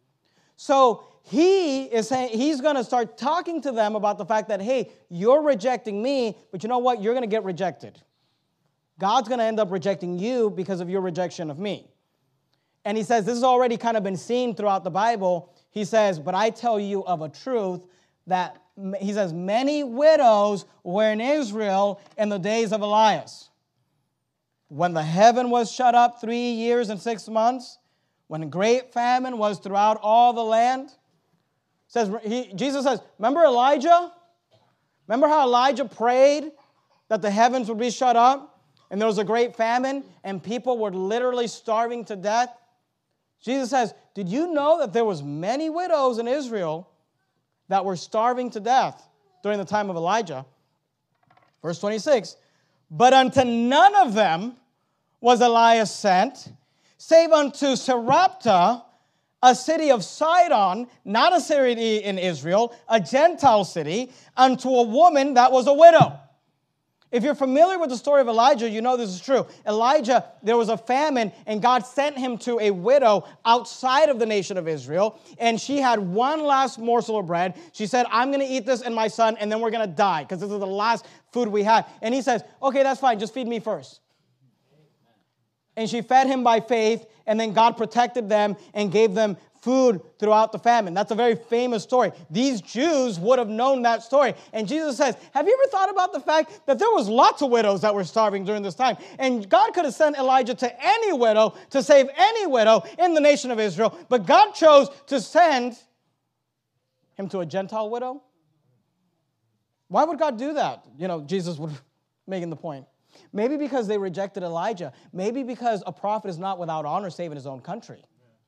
So he is saying, he's going to start talking to them about the fact that, hey, you're rejecting me, but you know what? You're going to get rejected. God's going to end up rejecting you because of your rejection of me. And he says, this has already kind of been seen throughout the Bible. He says, but I tell you of a truth that, he says, many widows were in Israel in the days of Elias. When the heaven was shut up three years and six months, when great famine was throughout all the land. Says he, Jesus says, remember Elijah? Remember how Elijah prayed that the heavens would be shut up? And there was a great famine, and people were literally starving to death. Jesus says, did you know that there was many widows in Israel that were starving to death during the time of Elijah? Verse twenty-six, but unto none of them was Elias sent, save unto Sarepta, a city of Sidon, not a city in Israel, a Gentile city, unto a woman that was a widow. If you're familiar with the story of Elijah, you know this is true. Elijah, there was a famine, and God sent him to a widow outside of the nation of Israel, and she had one last morsel of bread. She said, I'm going to eat this and my son, and then we're going to die, because this is the last food we had. And he says, okay, that's fine, just feed me first. And she fed him by faith, and then God protected them and gave them food throughout the famine. That's a very famous story. These Jews would have known that story. And Jesus says, have you ever thought about the fact that there was lots of widows that were starving during this time? And God could have sent Elijah to any widow to save any widow in the nation of Israel, but God chose to send him to a Gentile widow. Why would God do that? You know, Jesus was making the point. Maybe because they rejected Elijah. Maybe because a prophet is not without honor save in his own country.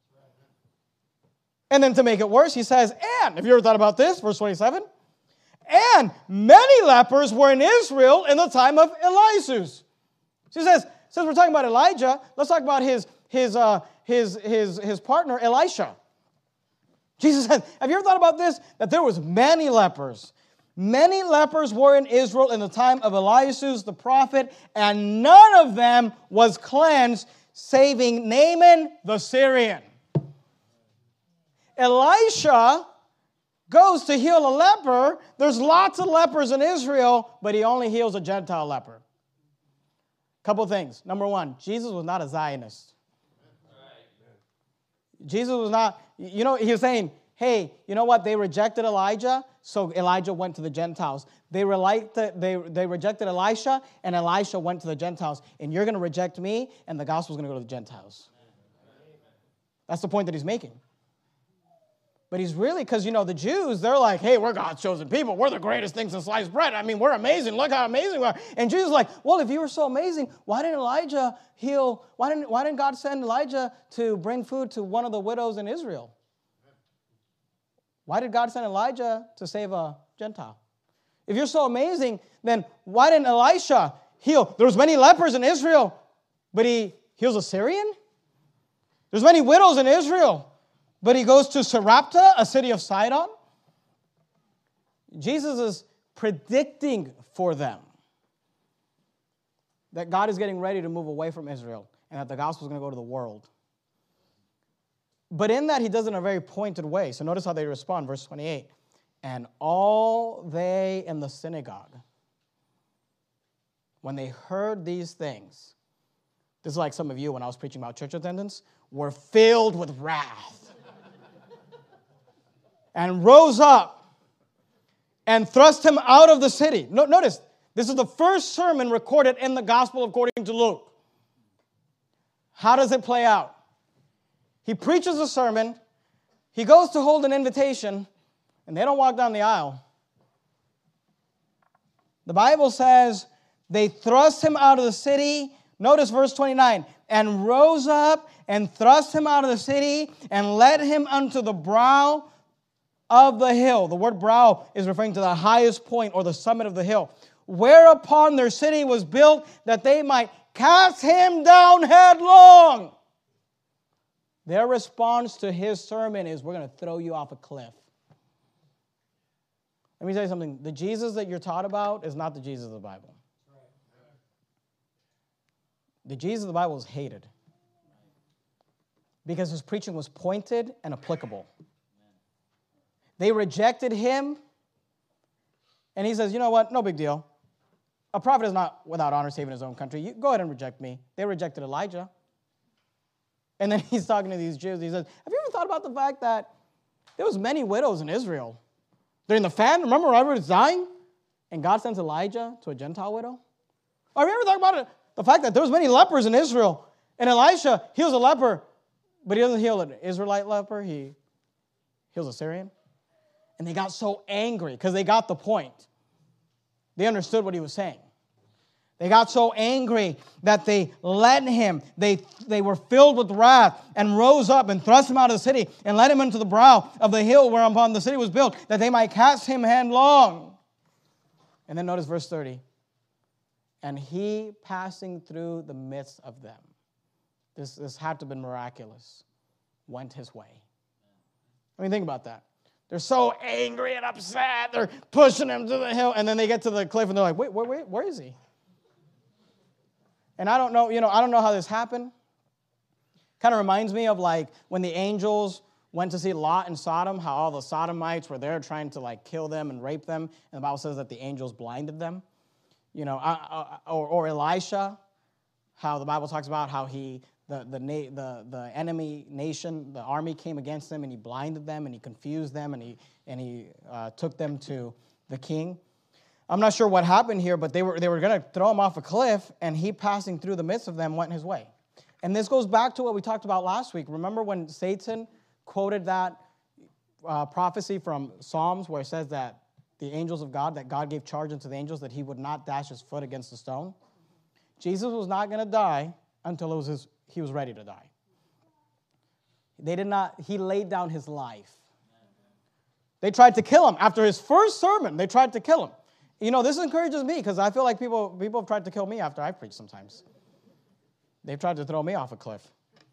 And then to make it worse, he says, and, have you ever thought about this? Verse twenty-seven. And many lepers were in Israel in the time of Elias. She says, since we're talking about Elijah, let's talk about his, his, uh, his, his, his partner, Elisha. Jesus says, have you ever thought about this? That there was many lepers. Many lepers were in Israel in the time of Elias the prophet, and none of them was cleansed, saving Naaman the Syrian. Elisha goes to heal a leper. There's lots of lepers in Israel, but he only heals a Gentile leper. Couple things. Number one, Jesus was not a Zionist. Jesus was not, you know, he was saying, hey, you know what? They rejected Elijah, so Elijah went to the Gentiles. They, they, they rejected Elisha, and Elisha went to the Gentiles. And you're going to reject me, and the gospel's going to go to the Gentiles. That's the point that he's making. But he's really, because, you know, the Jews, they're like, hey, we're God's chosen people. We're the greatest things in sliced bread. I mean, we're amazing. Look how amazing we are. And Jesus is like, well, if you were so amazing, why didn't Elijah heal? Why didn't, why didn't God send Elijah to bring food to one of the widows in Israel? Why did God send Elijah to save a Gentile? If you're so amazing, then why didn't Elisha heal? There was many lepers in Israel, but he heals a Syrian? There's many widows in Israel, but he goes to Sarepta, a city of Sidon. Jesus is predicting for them that God is getting ready to move away from Israel and that the gospel is going to go to the world. But in that, he does it in a very pointed way. So notice how they respond, verse twenty-eight. And all they in the synagogue, when they heard these things, This is like some of you when I was preaching about church attendance, were filled with wrath. And rose up and thrust him out of the city. No, notice, this is the first sermon recorded in the gospel according to Luke. How does it play out? He preaches a sermon, he goes to hold an invitation, and they don't walk down the aisle. The Bible says they thrust him out of the city. Notice verse twenty-nine. And rose up and thrust him out of the city and led him unto the brow of the hill. The word brow is referring to the highest point or the summit of the hill. Whereupon their city was built that they might cast him down headlong. Their response to his sermon is, we're going to throw you off a cliff. Let me tell you something. The Jesus that you're taught about is not the Jesus of the Bible. The Jesus of the Bible is hated because his preaching was pointed and applicable. They rejected him, and he says, you know what, no big deal. A prophet is not without honor saving his own country. You go ahead and reject me. They rejected Elijah. And then he's talking to these Jews. He says, have you ever thought about the fact that there was many widows in Israel during the famine? Remember, everyone was dying? And God sends Elijah to a Gentile widow? Or have you ever thought about it? The fact that there was many lepers in Israel, and Elisha heals a leper, but he doesn't heal an Israelite leper. He heals a Syrian. And they got so angry because they got the point. They understood what he was saying. They got so angry that they led him. They, they were filled with wrath and rose up and thrust him out of the city and led him into the brow of the hill whereupon the city was built, that they might cast him headlong. And then notice verse thirty. And he passing through the midst of them, this, this had to have been miraculous, went his way. I mean, think about that. They're so angry and upset. They're pushing him to the hill. And then they get to the cliff and they're like, wait, wait, wait, where is he? And I don't know, you know, I don't know how this happened. Kind of reminds me of like when the angels went to see Lot in Sodom, how all the Sodomites were there trying to like kill them and rape them. And the Bible says that the angels blinded them. You know, uh, uh, or, or Elisha, how the Bible talks about how he, the, the, na- the, the enemy nation, the army came against them and he blinded them and he confused them and he, and he uh, took them to the king. I'm not sure what happened here, but they were, they were going to throw him off a cliff, and he passing through the midst of them went his way. And this goes back to what we talked about last week. Remember when Satan quoted that uh, prophecy from Psalms where it says that the angels of God, that God gave charge unto the angels that he would not dash his foot against a stone? Jesus was not going to die until it was his, he was ready to die. They did not, he laid down his life. They tried to kill him. After his first sermon, they tried to kill him. You know, this encourages me because I feel like people, people have tried to kill me after I preach sometimes. They've tried to throw me off a cliff.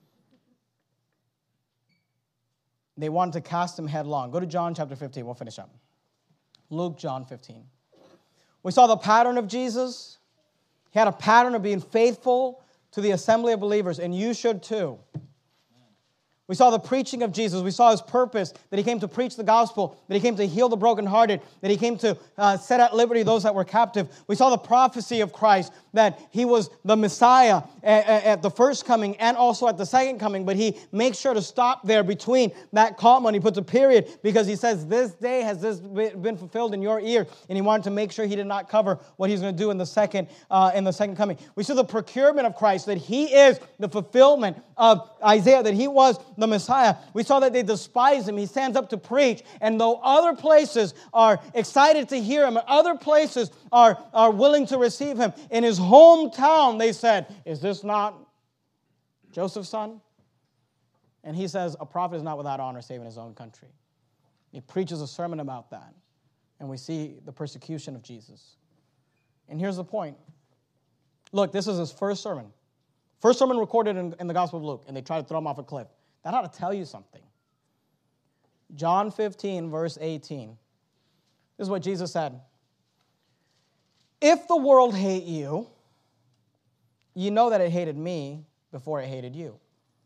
They wanted to cast him headlong. Go to John chapter fifteen. We'll finish up. Luke, John fifteen. We saw the pattern of Jesus. He had a pattern of being faithful to the assembly of believers, and you should too. We saw the preaching of Jesus. We saw his purpose, that he came to preach the gospel, that he came to heal the brokenhearted, that he came to uh, set at liberty those that were captive. We saw the prophecy of Christ, that he was the Messiah at, at the first coming and also at the second coming, but he makes sure to stop there between that comma, and he puts a period because he says, this day has this been fulfilled in your ear, and he wanted to make sure he did not cover what he's going to do in the second, uh, in the second coming. We see the procurement of Christ, that he is the fulfillment of Isaiah, that he was the Messiah. We saw that they despise him. He stands up to preach. And though other places are excited to hear him, and other places are, are willing to receive him, in his hometown they said, is this not Joseph's son? And he says, a prophet is not without honor saving his own country. He preaches a sermon about that. And we see the persecution of Jesus. And here's the point. Look, this is his first sermon. First sermon recorded in, in the Gospel of Luke, and they tried to throw him off a cliff. That ought to tell you something. John fifteen, verse eighteen. This is what Jesus said. If the world hate you, you know that it hated me before it hated you.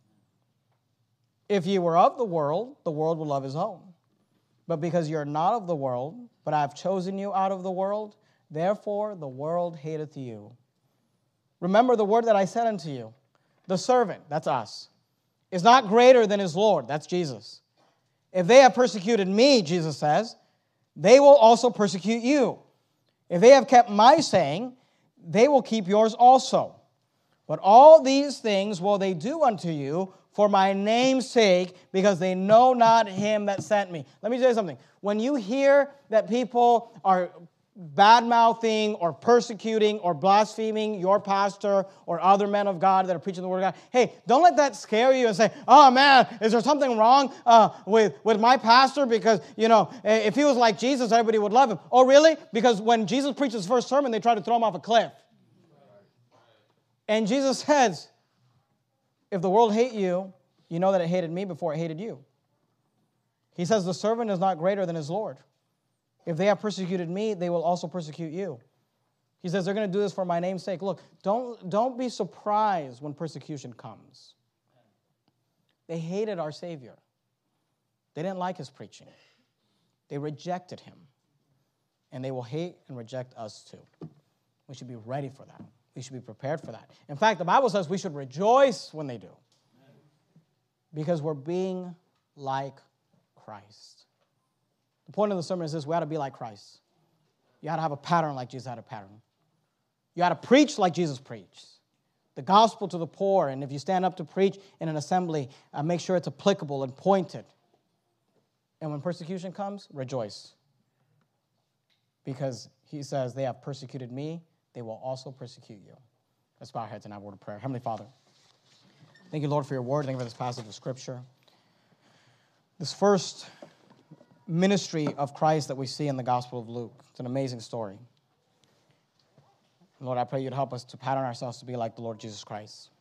If you were of the world, the world would love his own. But because you're not of the world, but I have chosen you out of the world, therefore the world hateth you. Remember the word that I said unto you. the servant, that's us, is not greater than his Lord, that's Jesus. If they have persecuted me, Jesus says, they will also persecute you. If they have kept my saying, they will keep yours also. But all these things will they do unto you for my name's sake, because they know not him that sent me. Let me tell you something. When you hear that people are bad-mouthing or persecuting or blaspheming your pastor or other men of God that are preaching the word of God, hey, don't let that scare you and say, oh man, is there something wrong uh, with, with my pastor? Because, you know, if he was like Jesus, everybody would love him. Oh, really? Because when Jesus preached his first sermon, they tried to throw him off a cliff. And Jesus says, if the world hate you, you know that it hated me before it hated you. He says the servant is not greater than his Lord. If they have persecuted me, they will also persecute you. He says they're going to do this for my name's sake. Look, don't, don't be surprised when persecution comes. They hated our Savior. They didn't like his preaching. They rejected him. And they will hate and reject us too. We should be ready for that. We should be prepared for that. In fact, the Bible says we should rejoice when they do. Because we're being like Christ. The point of the sermon is this: we ought to be like Christ. You ought to have a pattern like Jesus had a pattern. You ought to preach like Jesus preached. The gospel to the poor. And if you stand up to preach in an assembly, uh, make sure it's applicable and pointed. And when persecution comes, rejoice. Because he says, they have persecuted me, they will also persecute you. Let's bow our heads and have a word of prayer. Heavenly Father, thank you, Lord, for your word. Thank you for this passage of Scripture. This first ministry of Christ that we see in the Gospel of Luke. It's an amazing story. Lord, I pray you'd help us to pattern ourselves to be like the Lord Jesus Christ.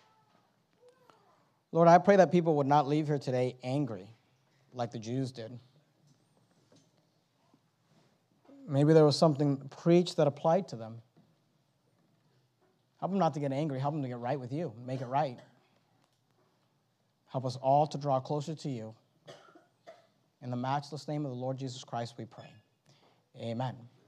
Lord, I pray that people would not leave here today angry like the Jews did. Maybe there was something preached that applied to them. Help them not to get angry. Help them to get right with you. Make it right. Help us all to draw closer to you. In the matchless name of the Lord Jesus Christ, we pray. Amen.